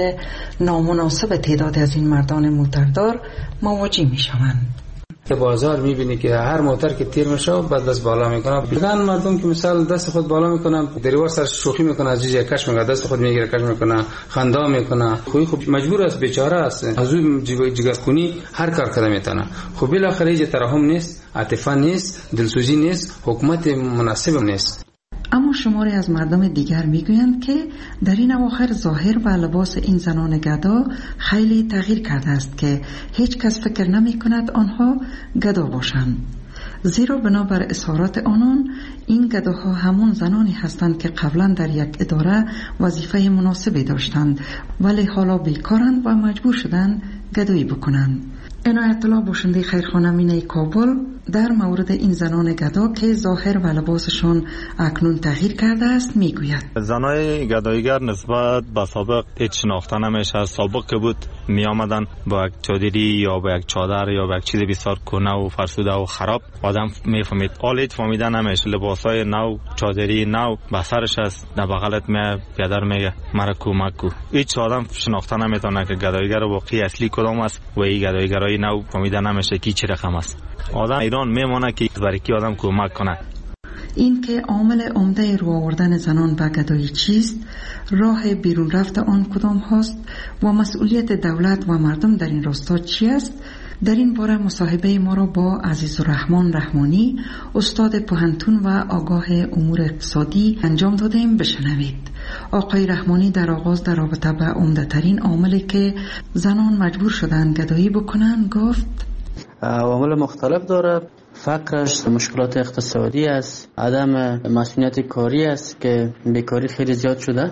نامناسب تعداد از این مردان موتردار مواجه می شوند. که بازار میبینی که هر موتر که تیر میشه بعد دست بالا میکنه، بدن مردم که مثلا دست خود بالا میکنن دریوار سر شوخی میکنه، از جیجه کش میکنه، دست خود میگیره کش میکنه، خندا میکنه. خوی خوب مجبور است بیچاره است از اون جگر کنی هر کار کرده میتونه. خب بالاخره هیچ ترحم نیست، عاطفه نیست، دلسوزی نیست، حکومت مناسب نیست. اما شماری از مردم دیگر میگویند که در این اواخر ظاهر و لباس این زنان گدا خیلی تغییر کرده است که هیچ کس فکر نمی کند آنها گدا باشند، زیرا بنابر اظهارات آنان این گداها همون زنانی هستند که قبلا در یک اداره وظیفه مناسبی داشتند ولی حالا بیکارند و مجبور شدند گدایی بکنند. عنایت الله باشنده خیرخانه مینه کابل در مورد این زنان گدا که ظاهر و لباسشون اکنون تغییر کرده است میگوید زنای گدایگر نسبت به سابق هیچ شناخته نمیشه. سابق که بود می آمدن با یک چادری یا با یک چادر یا با یک چیز بسیار کنه و فرسوده و خراب آدم میفهمید. حال هیچ فهمیده نمیشه. لباسای نو، چادری نو به سرش است، در بغلت می پدر میگه مرا کمک کو. هیچ آدم شناخته نمیتونه که گدایگر واقعی اصلی کدام است و این گدایگرای نو فهمیده نمیشه کی چه رقم است. آدم ایران میمونه که برای کی آدم کمک کنه. این که عامل عمده رو آوردن زنان به گدایی چیست، راه بیرون رفت آن کدام هاست و مسئولیت دولت و مردم در این راستا چی است؟ در این باره مصاحبه ما را با عزیزالرحمن رحمانی، استاد پوهنتون و آگاه امور اقتصادی انجام دادیم. بشنوید. آقای رحمانی در آغاز در رابطه به عمده ترین عاملی که زنان مجبور شدن گدایی بکنن گفت عوامل مختلف داره. فقرش، مشکلات اقتصادی است، عدم مسئولیت کاری است که بیکاری خیلی زیاد شده.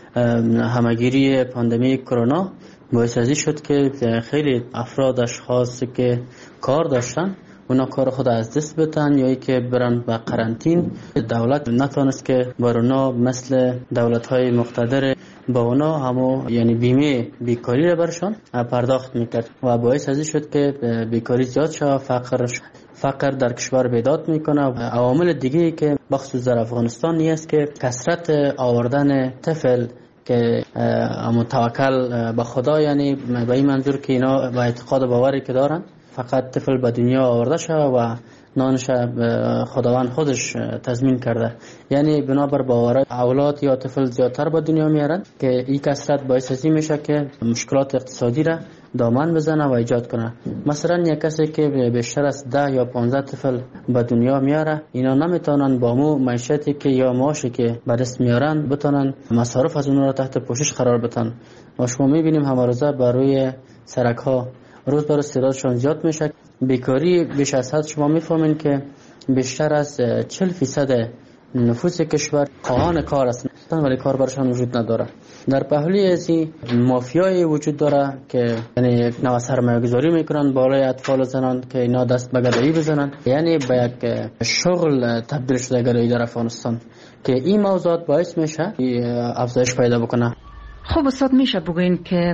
همگیری پاندمی کرونا باعث ازی شد که خیلی افراد اشخاص که کار داشتن اونا کار خود از دست بدن یا ای که برن به قرنطین. دولت نتونست که بر اونا مثل دولت های مقتدر با اونا همو یعنی بیمه بیکاری را برشان پرداخت میکرد و باعث ازی شد که بیکاری زیاد شد. فقر فقر در کشور بیداد میکنه. عوامل دیگه که بخصوص در افغانستان نیست که کثرت آوردن طفل که متوکل به خدا، یعنی به این منظور که اینا با اعتقاد و باوری که دارن فقط طفل به دنیا آورده شد و نانش خداوند خودش تضمین کرده، یعنی بنابر باور اولاد یا طفل زیادتر به دنیا میارن که این کثرت باعث ازی میشه که مشکلات اقتصادی را دامن بزنه و ایجاد کنه. مثلا یک کسی که بیشتر از ده یا پانزده طفل به دنیا میاره، اینا نمیتونن با مو معیشتی که یا معاشی که به دست میارن بتونن مصارف از اون را تحت پوشش قرار بدن. و شما میبینیم همه روزه بر روی سرک ها روز بر روز تعدادشون زیاد میشه. بیکاری بیش از حد شما میفهمین که بیشتر از چهل فیصد نفوس کشور خواهان کار هستند ولی کار برشان وجود نداره. در پهلوی ازی مافیای وجود داره که یعنی یک نوع سرمایه گذاری میکنن بالای اطفال و زنان که اینا دست به گدایی بزنن، یعنی به یک شغل تبدیل شده گدایی در افغانستان که این موضوعات باعث میشه افزایش پیدا بکنه. خب استاد، میشه بگوین که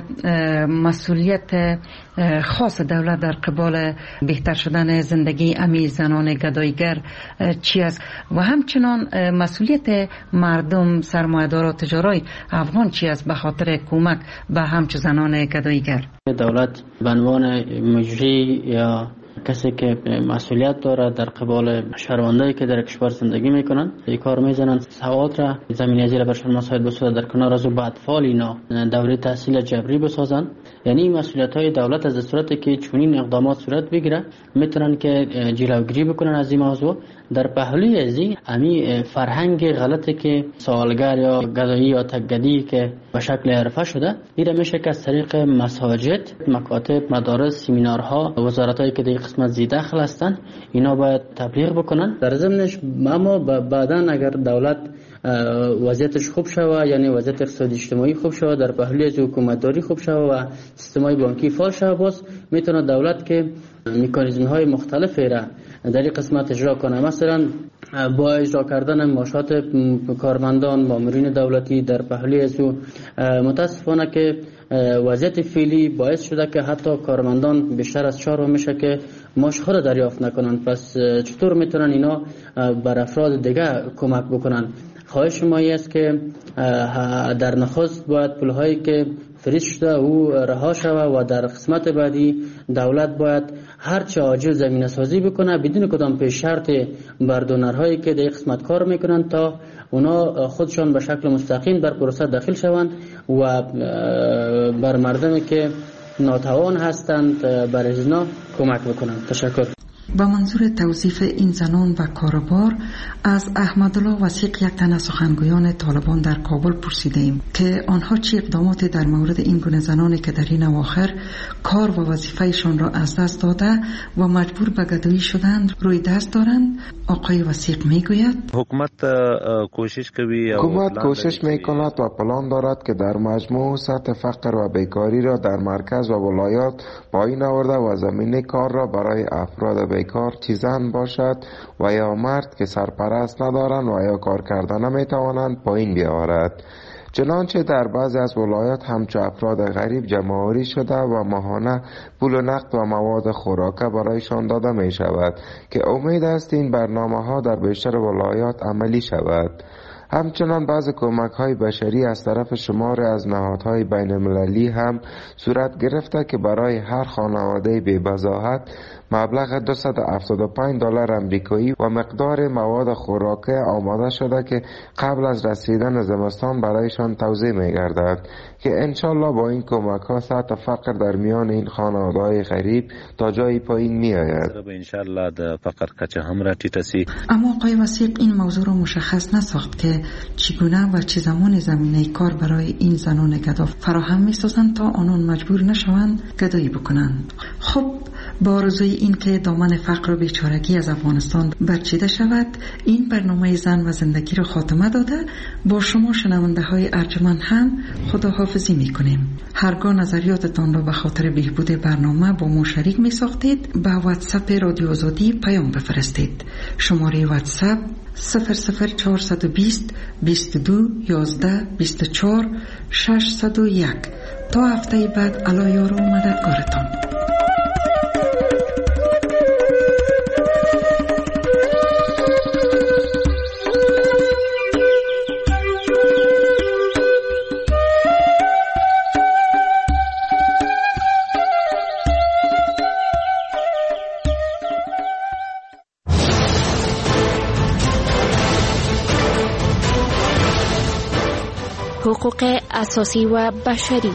مسئولیت خاص دولت در قبال بهتر شدن زندگی امی زنان گدایگر چی است و همچنان مسئولیت مردم سرمایه‌دار و تجارای افغان چی است به خاطر کمک به همچو زنان گدایگر؟ دولت به عنوان مجری یا کسی که مسئولیت داره در قبال شهروندایی که در کشور زندگی میکنن این کار میزنن سواد را زمینه ازی را برشان مساعد بسازن، در کنار از او به اطفال اینا دوره تحصیل جبری بسازن. یعنی مسئولیت های دولت از صورتی که چنین اقدامات صورت بگیره میتونن که جلوگیری بکنن از این موضوع. در پهلوی ازی امی فرهنگ غلطی که سوالگر یا گدایی یا تکگدی که به شکل حرفه شده، این میشه که از طریق مساجد، مکاتب، مدارس، سمینارها، وزارتایی که در قسمت زی دخل هستن اینا باید تبلیغ بکنن. در ضمنش اما بعداً اگر دولت وضعیتش خوب شوه، یعنی وضعیت اقتصادی اجتماعی خوب شوه، در پهلوی از حکومتداری خوب شوه و سیستمای بانکی فعال شوه، باز میتونه دولت که مکانیزم های مختلفی را در این قسمت اجرا کنه. مثلا با اجرا کردن معاشات کارمندان، مامورین دولتی در پهلوی از متاسفانه که وضعیت فعلی باعث شده که حتی کارمندان بیشتر از چهار میشه که معاش خود دریافت نکنن. پس چطور میتونن اینا بر افراد دیگه کمک بکنن؟ خواهش ما است که در نخست باید پولهایی که فریز شده او رها شود و در قسمت بعدی دولت باید هرچه عاجل زمینه سازی بکنه بدون کدام پیش شرط بر دونرهایی که در قسمت کار میکنن تا اونا خودشان به شکل مستقیم در پروسه داخل شوند و بر مردمی که ناتوان هستند بر ازنا کمک بکنند. تشکر. با منظور توصیف این زنان و کاروبار از احمدالله وثیق، یک تن از سخنگویان طالبان در کابل پرسیدیم که آنها چه اقداماتی در مورد این گونه زنانی که در این اواخر کار و وظیفهشان را از دست داده و مجبور به گدایی شدند روی دست دارند. آقای وثیق میگوید حکومت کوشش کوي حکومت کوشش میکند و پلان دارد که در مجموع سطح فقر و بیکاری را در مرکز و ولایات پایین آورده و زمینه کار را برای افراد بیکار چه زن باشد و یا مرد که سرپرست ندارند و یا کار کردن نمیتوانند پایین بیاورد. چنانچه در بعضی از ولایات همچو افراد غریب جمع‌آوری شده و ماهانه پول و نقد و مواد خوراکه برایشان داده می شود که امید است این برنامه ها در بیشتر ولایات عملی شود. همچنان بعض کمک های بشری از طرف شمار از نهادهای بین المللی هم صورت گرفته که برای هر خانواده بی بضاحت مبلغ دویست و هفتاد و پنج دلار امریکایی و مقدار مواد خوراکی آماده شده که قبل از رسیدن زمستان برایشان توزیع می‌گردد که انشالله با این کمک ها سطح فقر در میان این خانواده‌های غریب تا جای پایین می‌آید. انشالله د فقر کچه هم را ټیټه. اما آقای وثیق این موضوع را مشخص نساخت که چگونه و چه زمان زمینه کار برای این زنان گدا فراهم می‌سازند تا آنان مجبور نشوند گدایی بکنند. خب با آرزوی این که دامن فقر و بیچارگی از افغانستان برچیده شود، این برنامه زن و زندگی را خاتمه داده با شما شنونده های ارجمند هم خداحافظی می کنیم. هرگاه نظریاتتان را به خاطر بهبود برنامه با ما شریک می ساختید، به واتساپ رادیو آزادی پیام بفرستید. شماره واتساپ صفر صفر چهارصد و بیست بیست و دو یازده بیست و چهار ششصد و یک. تا هفته بعد علایار و مددگارتان. حقوق اساسی و بشری.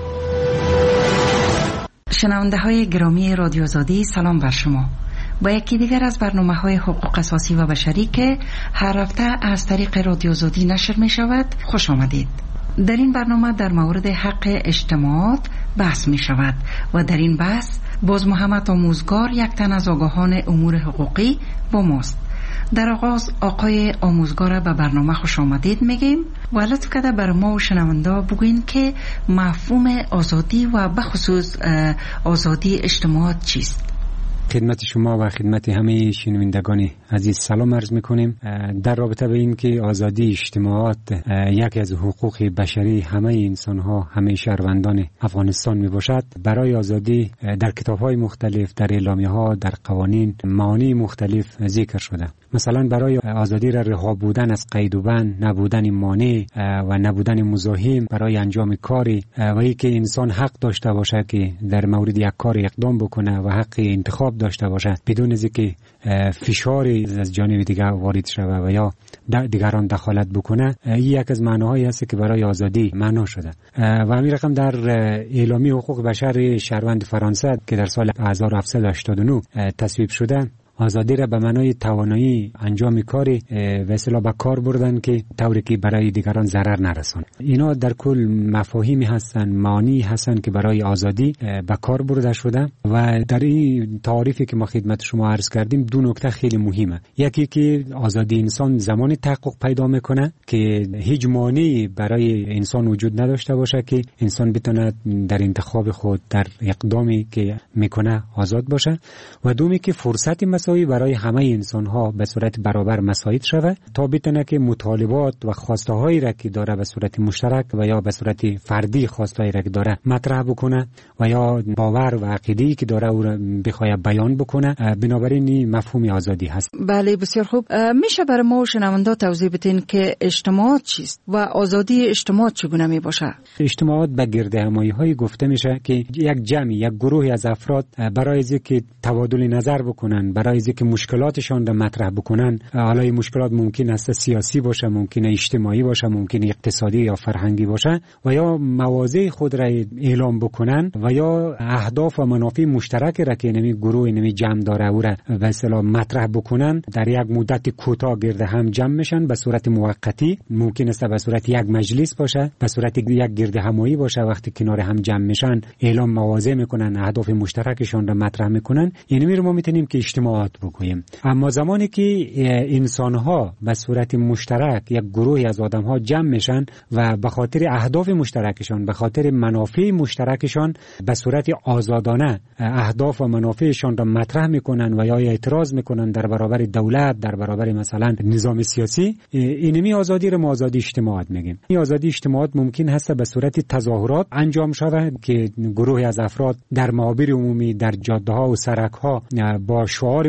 شنونده های گرامی رادیو آزادی، سلام بر شما. با یکی دیگر از برنامه های حقوق اساسی و بشری که هر هفته از طریق رادیو آزادی نشر می شود خوش آمدید. در این برنامه در مورد حق اجتماعات بحث می شود و در این بحث باز محمد آموزگار، یک تن از آگاهان امور حقوقی، با ماست. در آغاز آقای آموزگار به برنامه خوش آمدید میگیم و لطف کرده بر ما و شنونده بگوین که مفهوم آزادی و بخصوص آزادی اجتماعات چیست؟ خدمت شما و خدمت همه شنوندگان عزیز سلام عرض میکنیم. در رابطه به این که آزادی اجتماعات یکی از حقوق بشری همه انسان ها، همه شهروندان افغانستان می باشد، برای آزادی در کتاب های مختلف، در اعلامیه ها، در قوانین معانی مختلف ذکر شده. مثلا برای آزادی را رها بودن از قید و بند، نبودن مانع و نبودن مزاحم برای انجام کاری و اینکه انسان حق داشته باشه که در مورد یک کار اقدام بکنه و حق انتخاب داشته باشه بدون از اینکه فشاری از جانب دیگر وارد شود و یا دیگران دخالت بکنه. این یک از معناهایی است که برای آزادی معنا شده و همین رقم در اعلامیه حقوق بشر شهروند فرانسه که در سال هزار و هفتصد و هشتاد و نه تصویب شده، آزادی را به معنای توانایی انجام کاری و اصطلاح به کار بردن که طوری که برای دیگران ضرر نرسان. اینا در کل مفاهیمی هستن، معانی هستن که برای آزادی به کار برده شده و در این تعریفی که ما خدمت شما عرض کردیم دو نکته خیلی مهمه. یکی که آزادی انسان زمان تحقق پیدا میکنه که هیچ مانعی برای انسان وجود نداشته باشه که انسان بتونه در انتخاب خود، در اقدامی که میکنه آزاد باشه، و دومی که فرصتی مساوی برای همه انسان ها به صورت برابر مساعد شود تا بتونه که مطالبات و خواسته هایی را که داره به صورت مشترک و یا به صورت فردی خواسته هایی را که داره مطرح بکنه و یا باور و عقیده‌ای که داره او را بخواد بیان بکنه. بنابراین این مفهوم آزادی هست. بله، بسیار خوب. میشه برای ما و شنوندا توضیح بدین که اجتماعات چیست و آزادی اجتماعات چگونه می باشه؟ اجتماعات به گردهمایی های گفته میشه که یک جمعی، یک گروهی از افراد برای اینکه تبادل نظر بکنن، برای اینکه مشکلاتشان را مطرح بکنن، حالا این مشکلات ممکن است سیاسی باشه، ممکن اجتماعی باشه، ممکن اقتصادی یا فرهنگی باشه، و یا مواضع خود را اعلام بکنن و یا اهداف و منافع مشترک را که نمی گروه نمی جمع داره او را به اصطلاح مطرح بکنن، در یک مدت کوتاه گرد هم جمع میشن به صورت موقتی. ممکن است به صورت یک مجلس باشه، به صورت یک گرد همایی باشه. وقتی کنار هم جمع میشن اعلام مواضع میکنن، اهداف مشترکشون را مطرح میکنن. یعنی ما میتونیم که اجتماعات بگوییم. اما زمانی که انسان‌ها به صورت مشترک، یک گروهی از آدم‌ها جمع میشن و به خاطر اهداف مشترکشان، به خاطر منافع مشترکشان به صورت آزادانه اهداف و منافعشان را مطرح میکنن و یا اعتراض میکنن در برابر دولت، در برابر مثلا نظام سیاسی، اینمی آزادی را ما آزادی اجتماعات میگیم. این آزادی اجتماعات ممکن هست به صورت تظاهرات انجام شود که گروهی از افراد در محاور عمومی، در جاده‌ها و سرک‌ها با شعار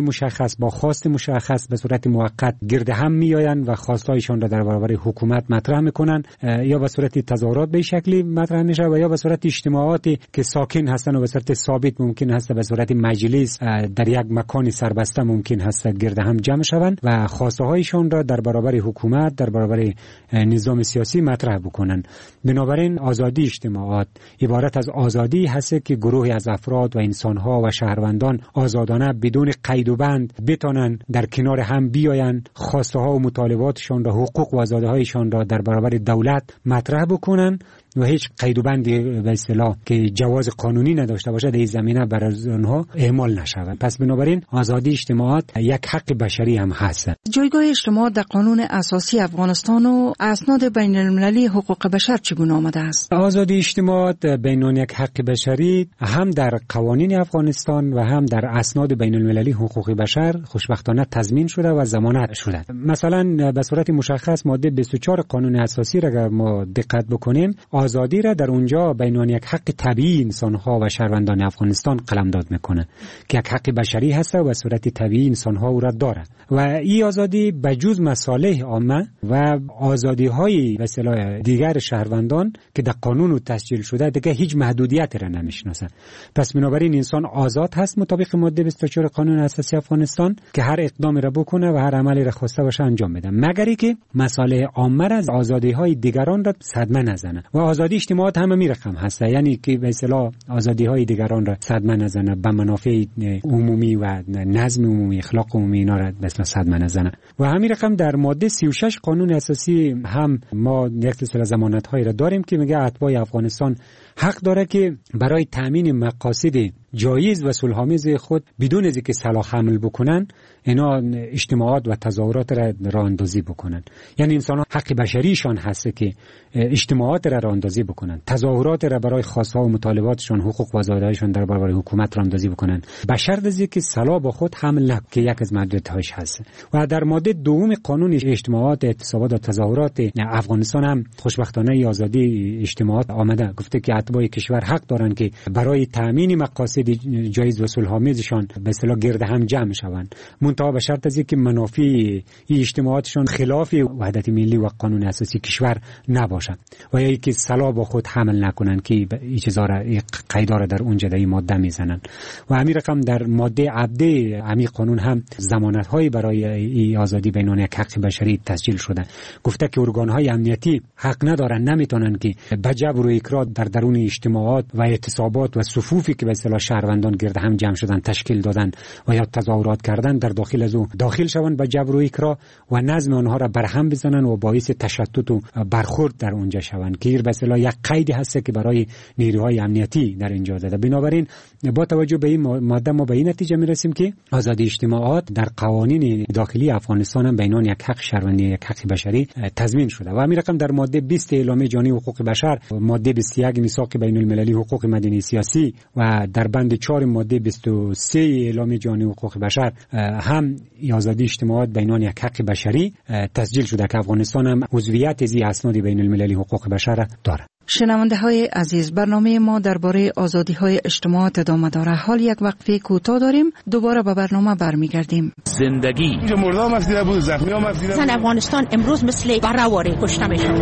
مشخص با خواست مشخص به صورت موقت گرد هم میآیند و خواستایشان را در برابر حکومت مطرح میکنن، یا به صورت تظاهرات به شکلی مطرح میشه و یا به صورت اجتماعاتی که ساکن هستن و به صورت ثابت ممکن هست به صورت مجلس در یک مکان سربسته ممکن هست گرد هم جمع شوند و خواسته هایشان را در برابر حکومت، در برابر نظام سیاسی مطرح بکنن. بنابراین آزادی اجتماعات عبارت از آزادی هست که گروهی از افراد و انسانها و شهروندان آزادانه بدون قید و بند بتونن در کنار هم بیاین، خواسته ها و مطالباتشان را، حقوق و آزادی هایشان را در برابر دولت مطرح بکنن و هیچ قید و بندی به اصطلاح که جواز قانونی نداشته باشه در این زمینه بر آنها اعمال نشود. پس بنابراین آزادی اجتماعات یک حق بشری هم هست. جایگاه اجتماعات در قانون اساسی افغانستان و اسناد بین المللی حقوق بشر چگونه آمده است؟ آزادی اجتماعات بین یک حق بشری هم در قوانین افغانستان و هم در اسناد بین المللی حقوق بشر خوشبختانه تضمین شده و ضمانت شده. مثلا به صورت مشخص ماده بیست و چهار قانون اساسی را اگر ما دقت بکنیم، آزادی را در اونجا بین یک حق طبیعی انسان‌ها و شهروندان افغانستان قلمداد میکنه که یک حق بشری هست و به صورت طبیعی انسان‌ها او را داره و این آزادی بجز مصالح عامه و آزادی‌های به اصطلاح دیگر شهروندان که در قانون تسجیل شده دیگه هیچ محدودیتی را نمیشناسه. پس بنابراین انسان آزاد هست مطابق ماده بیست و چهار قانون اساسی افغانستان که هر اقدامی را بکنه و هر عملی را خواسته باشه انجام بده، مگر اینکه مصالح عامه را، آزادی‌های دیگران را صدمه نزنه. و آزادی اجتماعات هم همین رقم هست، یعنی که به اصطلاح آزادی‌های دیگران را صدمه نزنه، به منافع عمومی و نظم عمومی، اخلاق عمومی اینا را به اصطلاح صدمه نزنه. و همین رقم در ماده سی و شش قانون اساسی هم ما یک سلسله ضمانت‌هایی را داریم که میگه اتباع افغانستان حق داره که برای تامین مقاصد جایز و صلح‌آمیز خود بدون از اینکه سلاح حمل بکنن اینا اجتماعات و تظاهرات را راه اندازی بکنن. یعنی انسان حق بشریشان هست که اجتماعات را راه اندازی بکنن، تظاهرات را برای خواست‌ها و مطالباتشان، حقوق و آزادی‌هایشان در برابر حکومت راه اندازی بکنن، به شرط از اینکه سلاح با خود حمل نکنند که یک از محدودیت‌هاش هست. و در ماده دوم قانون اجتماعات، اعتصابات و تظاهرات افغانستان هم خوشبختانه آزادی اجتماعات آمده، گفته که اتباع کشور حق دارند که برای تامین مقاصد جایز و صلح‌آمیزشان به اصطلاح گرد هم جمع شوند، منتها به شرط از اینکه منافع این اجتماعاتشان خلاف وحدت ملی و قانون اساسی کشور نباشد و یا اینکه سلاح با خود حمل نکنند که این چیزا را قیدا را در اونجا در این ماده میزنن. و همین رقم در ماده عبده همین قانون هم ضمانت‌های برای این آزادی بین یک حق بشری تسجیل شده، گفته که ارگان‌های امنیتی حق ندارن، نمیتونن که به جبر و اکراه در درون اجتماعات و اعتصابات و صفوفی که به اصطلاح شهروندان گرد هم جمع شدن تشکیل دادن و یا تظاهرات کردن در داخل از او داخل شوند به جبر و اکراه و نظم آنها را برهم بزنن و باعث تشتت و برخورد در اونجا شوند که به اصطلاح یک قیدی هست که برای نیروهای امنیتی در اینجا داده. بنابراین با توجه به این ماده ما به این نتیجه میرسیم که آزادی اجتماعات در قوانین داخلی افغانستان هم بین یک حق شهروندی یک حق بشری تضمین شده. و همین رقم در ماده بیست اعلامیه جهانی حقوق بشر، ماده بیست و یک میثاق بین المللی حقوق مدنی سیاسی و در بند چهار ماده بیست و سه اعلامیه جهانی حقوق بشر هم آزادی اجتماعات بین یک حق بشری تسجیل شده که افغانستان هم عضویت از اسناد بین المللی حقوق بشر دارد. شنونده های عزیز، برنامه ما درباره آزادی های اجتماعات ادامه داره. حال یک وقفه کوتاه داریم، دوباره به برنامه برمیگردیم. زندگی اینجا مردم افزیده بود، زخمی هم افزیده بود. افغانستان امروز مثل برآوری کشته میشه.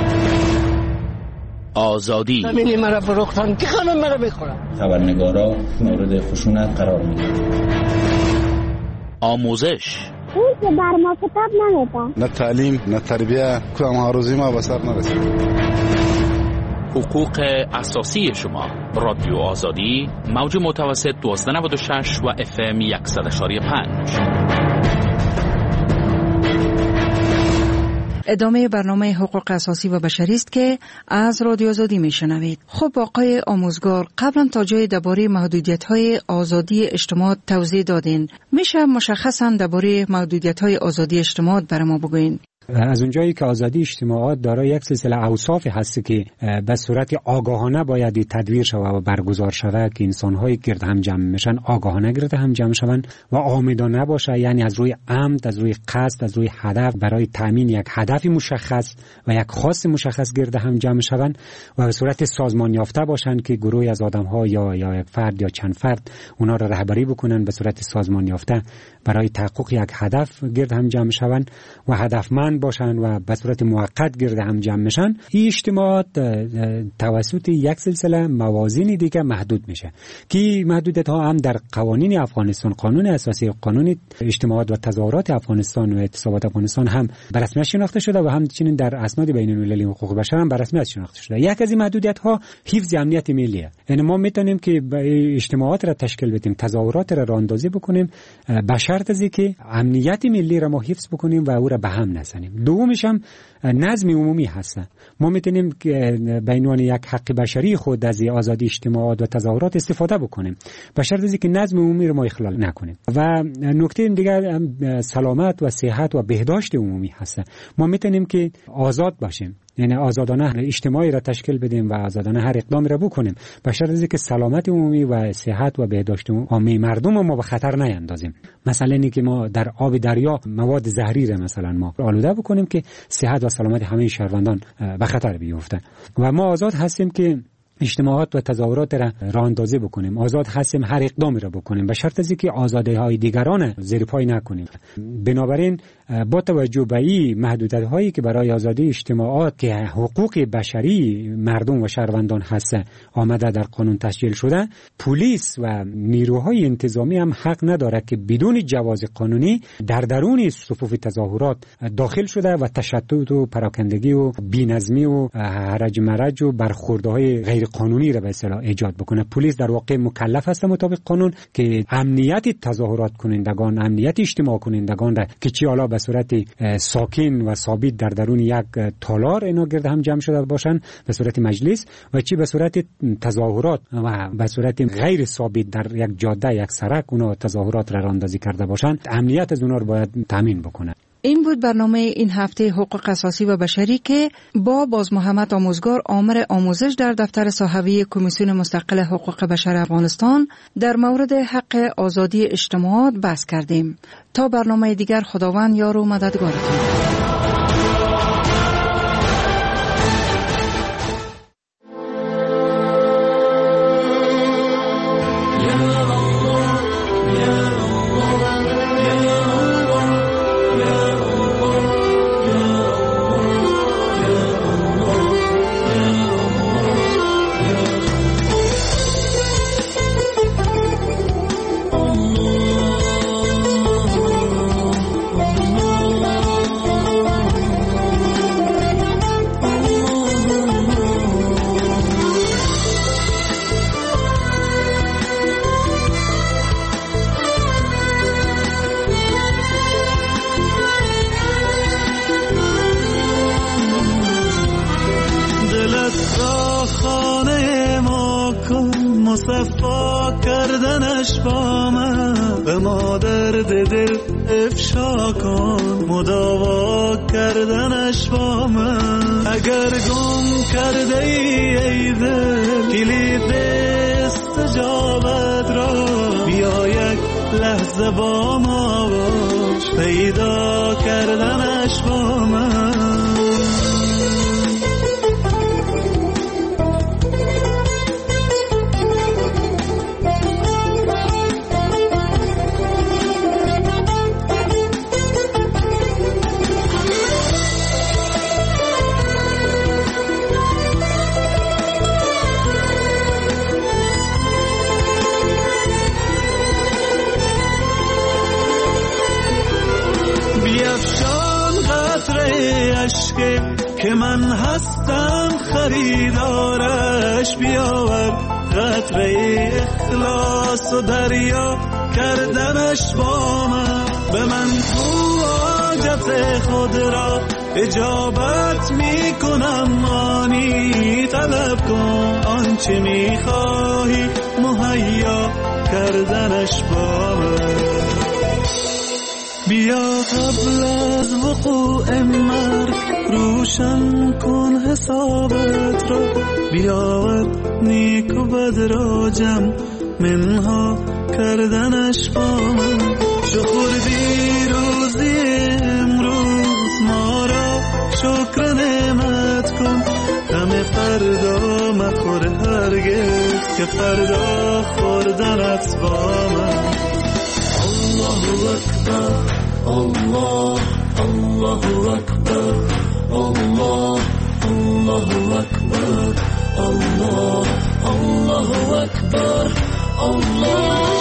آزادی همین مرا فروختن که خانم مرا بخورم. خبرنگارا مورد خشونت قرار میدن. آموزش اون که بر ما کتاب نمیده، نه تعلیم نه تربیه، کدام هاروزی ما به سر نرسید. حقوق اساسی شما. رادیو آزادی، موج متوسط دوازده نود و شش و اف ام صد و یک و پنج. ادامه برنامه حقوق اساسی و بشری است که از رادیو آزادی میشنوید. خب آقای آموزگار، قبلا تا جای درباره محدودیت‌های آزادی اجتماع توضیح دادین. میشه مشخصاً درباره محدودیت‌های آزادی اجتماع برای ما بگوین؟ از اونجایی که آزادی اجتماعات دارای یک سلسله اوصاف هست که به صورت آگاهانه باید تدویر شود و برگزار شود که انسان‌های گرد هم جمع میشن آگاهانه گرد هم جمع شوند و عامدانه باشه، یعنی از روی عمد، از روی قصد، از روی هدف برای تامین یک هدف مشخص و یک خاص مشخص گرد هم جمع شوند و به صورت سازمان یافته باشند که گروهی از آدم‌ها یا یا یک فرد یا چند فرد اونا را رهبری بکنن به صورت سازمان یافته برای تحقق یک هدف گرد هم جمع شوند و هدفمند باشند و به صورت موقت گرد هم جمع میشن. این اجتماعات توسط یک سلسله موازین دیگه محدود میشه که محدودیت ها هم در قوانین افغانستان، قانون اساسی، قانون اجتماعات و تظاهرات افغانستان و اعتصابات افغانستان هم به رسمیت شناخته شده و همچنین در اسناد بین المللی حقوق بشر هم به رسمیت شناخته شده. یک از این محدودیت ها حفظ امنیت ملیه. یعنی ما میتونیم که اجتماعات را تشکیل بدیم، تظاهرات را راهاندازی بکنیم به شرط از اینکه امنیت ملی را ما حفظ بکنیم و او را به هم نزنیم. دومش هم نظم عمومی هست. ما میتونیم به عنوان یک حق بشری خود از آزادی اجتماعات و تظاهرات استفاده بکنیم به شرط از اینکه نظم عمومی را ما اخلال نکنیم. و نکته دیگر سلامت و صحت و بهداشت عمومی هست. ما میتونیم که آزاد باشیم، یعنی آزادانه اجتماعی را تشکیل بدیم و آزادانه هر اقدامی را بکنیم به شرط از اینکه سلامت عمومی و صحت و بهداشت عمومی مردم ما به خطر نیندازیم. مثلا اینکه ما در آب دریا مواد زهری را مثلا ما آلوده بکنیم که صحت و سلامت همه شهروندان به خطر بیفته. و ما آزاد هستیم که اجتماعات و تظاهرات را راهاندازی بکنیم، آزاد هستیم هر اقدامی را بکنیم به شرط از اینکه آزادی‌های دیگران زیر پای نکنیم. بنابراین با توجه به این محدودیت‌هایی که برای آزادی اجتماعات که حقوق بشری مردم و شهروندان هست آمده در قانون تسجیل شده، پلیس و نیروهای انتظامی هم حق نداره که بدون جواز قانونی در درون صفوف تظاهرات داخل شده و تشتت و پراکندگی و بی‌نظمی و هرج مرج و برخوردهای غیر قانونی را به اصطلاح ایجاد بکنه. پلیس در واقع مکلف است مطابق قانون که امنیت تظاهرات کنندگان، امنیت اجتماع کنندگان را که چی حالا به صورت ساکن و ثابت در درون یک تالار اینا گرد هم جمع شده باشن به صورت مجلس و چی به صورت تظاهرات و به صورت غیر ثابت در یک جاده، یک سرک اونا تظاهرات را راهاندازی کرده باشن، امنیت از اونا رو باید تامین بکنه. این بود برنامه این هفته حقوق اساسی و بشری که با باز محمد آموزگار آمر آموزش در دفتر صحوی کمیسیون مستقل حقوق بشر افغانستان در مورد حق آزادی اجتماعات بحث کردیم. تا برنامه دیگر خداوند یار و مددگارتون. مصفا کردنش با من به ما درد دل افشا کن، مداوا کردنش با من. اگر گم کرده ای ای دل کلید استجابت را، بیا یک لحظه با ما باش، پیدا کردنش با من. که من هستم خریدارش، بیاور قطره اخلاص و دریا کردنش با من. به من تو حاجت خود را اجابت می کنم، مانی طلب کن آنچه می خواهی مهیا کردنش با من. بیا قبل از وقوع مرگ روشن کن حسابت را، بیاور نیک و بد را جمع منها کردنش با من. چو خوردی روزی امروز ما را شکر نعمت کن، غم فردا مخور هرگز که فردا خوردنت با من. الله اکبر الله الله اکبر الله الله اکبر الله الله اکبر الله.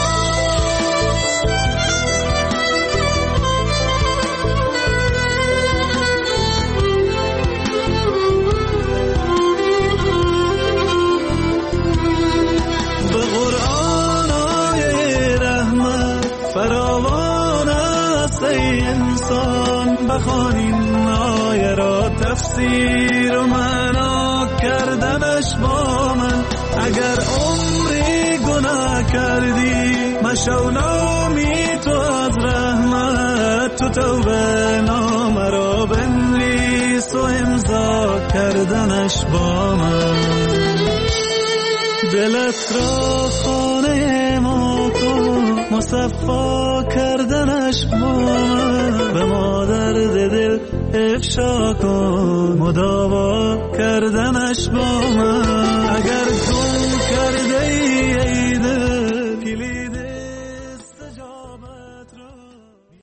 بخوان این آیه را تفسیر و معنا کردنش با من. اگر عمری گناه کردی مشو نامی تو از رحمت، تو توبه نامه را بنویس و امضا کردنش با من. دلت را خانه ما کن مصفا کردنش با من، به ما درد دل افشا کن مداوا کردنش با من.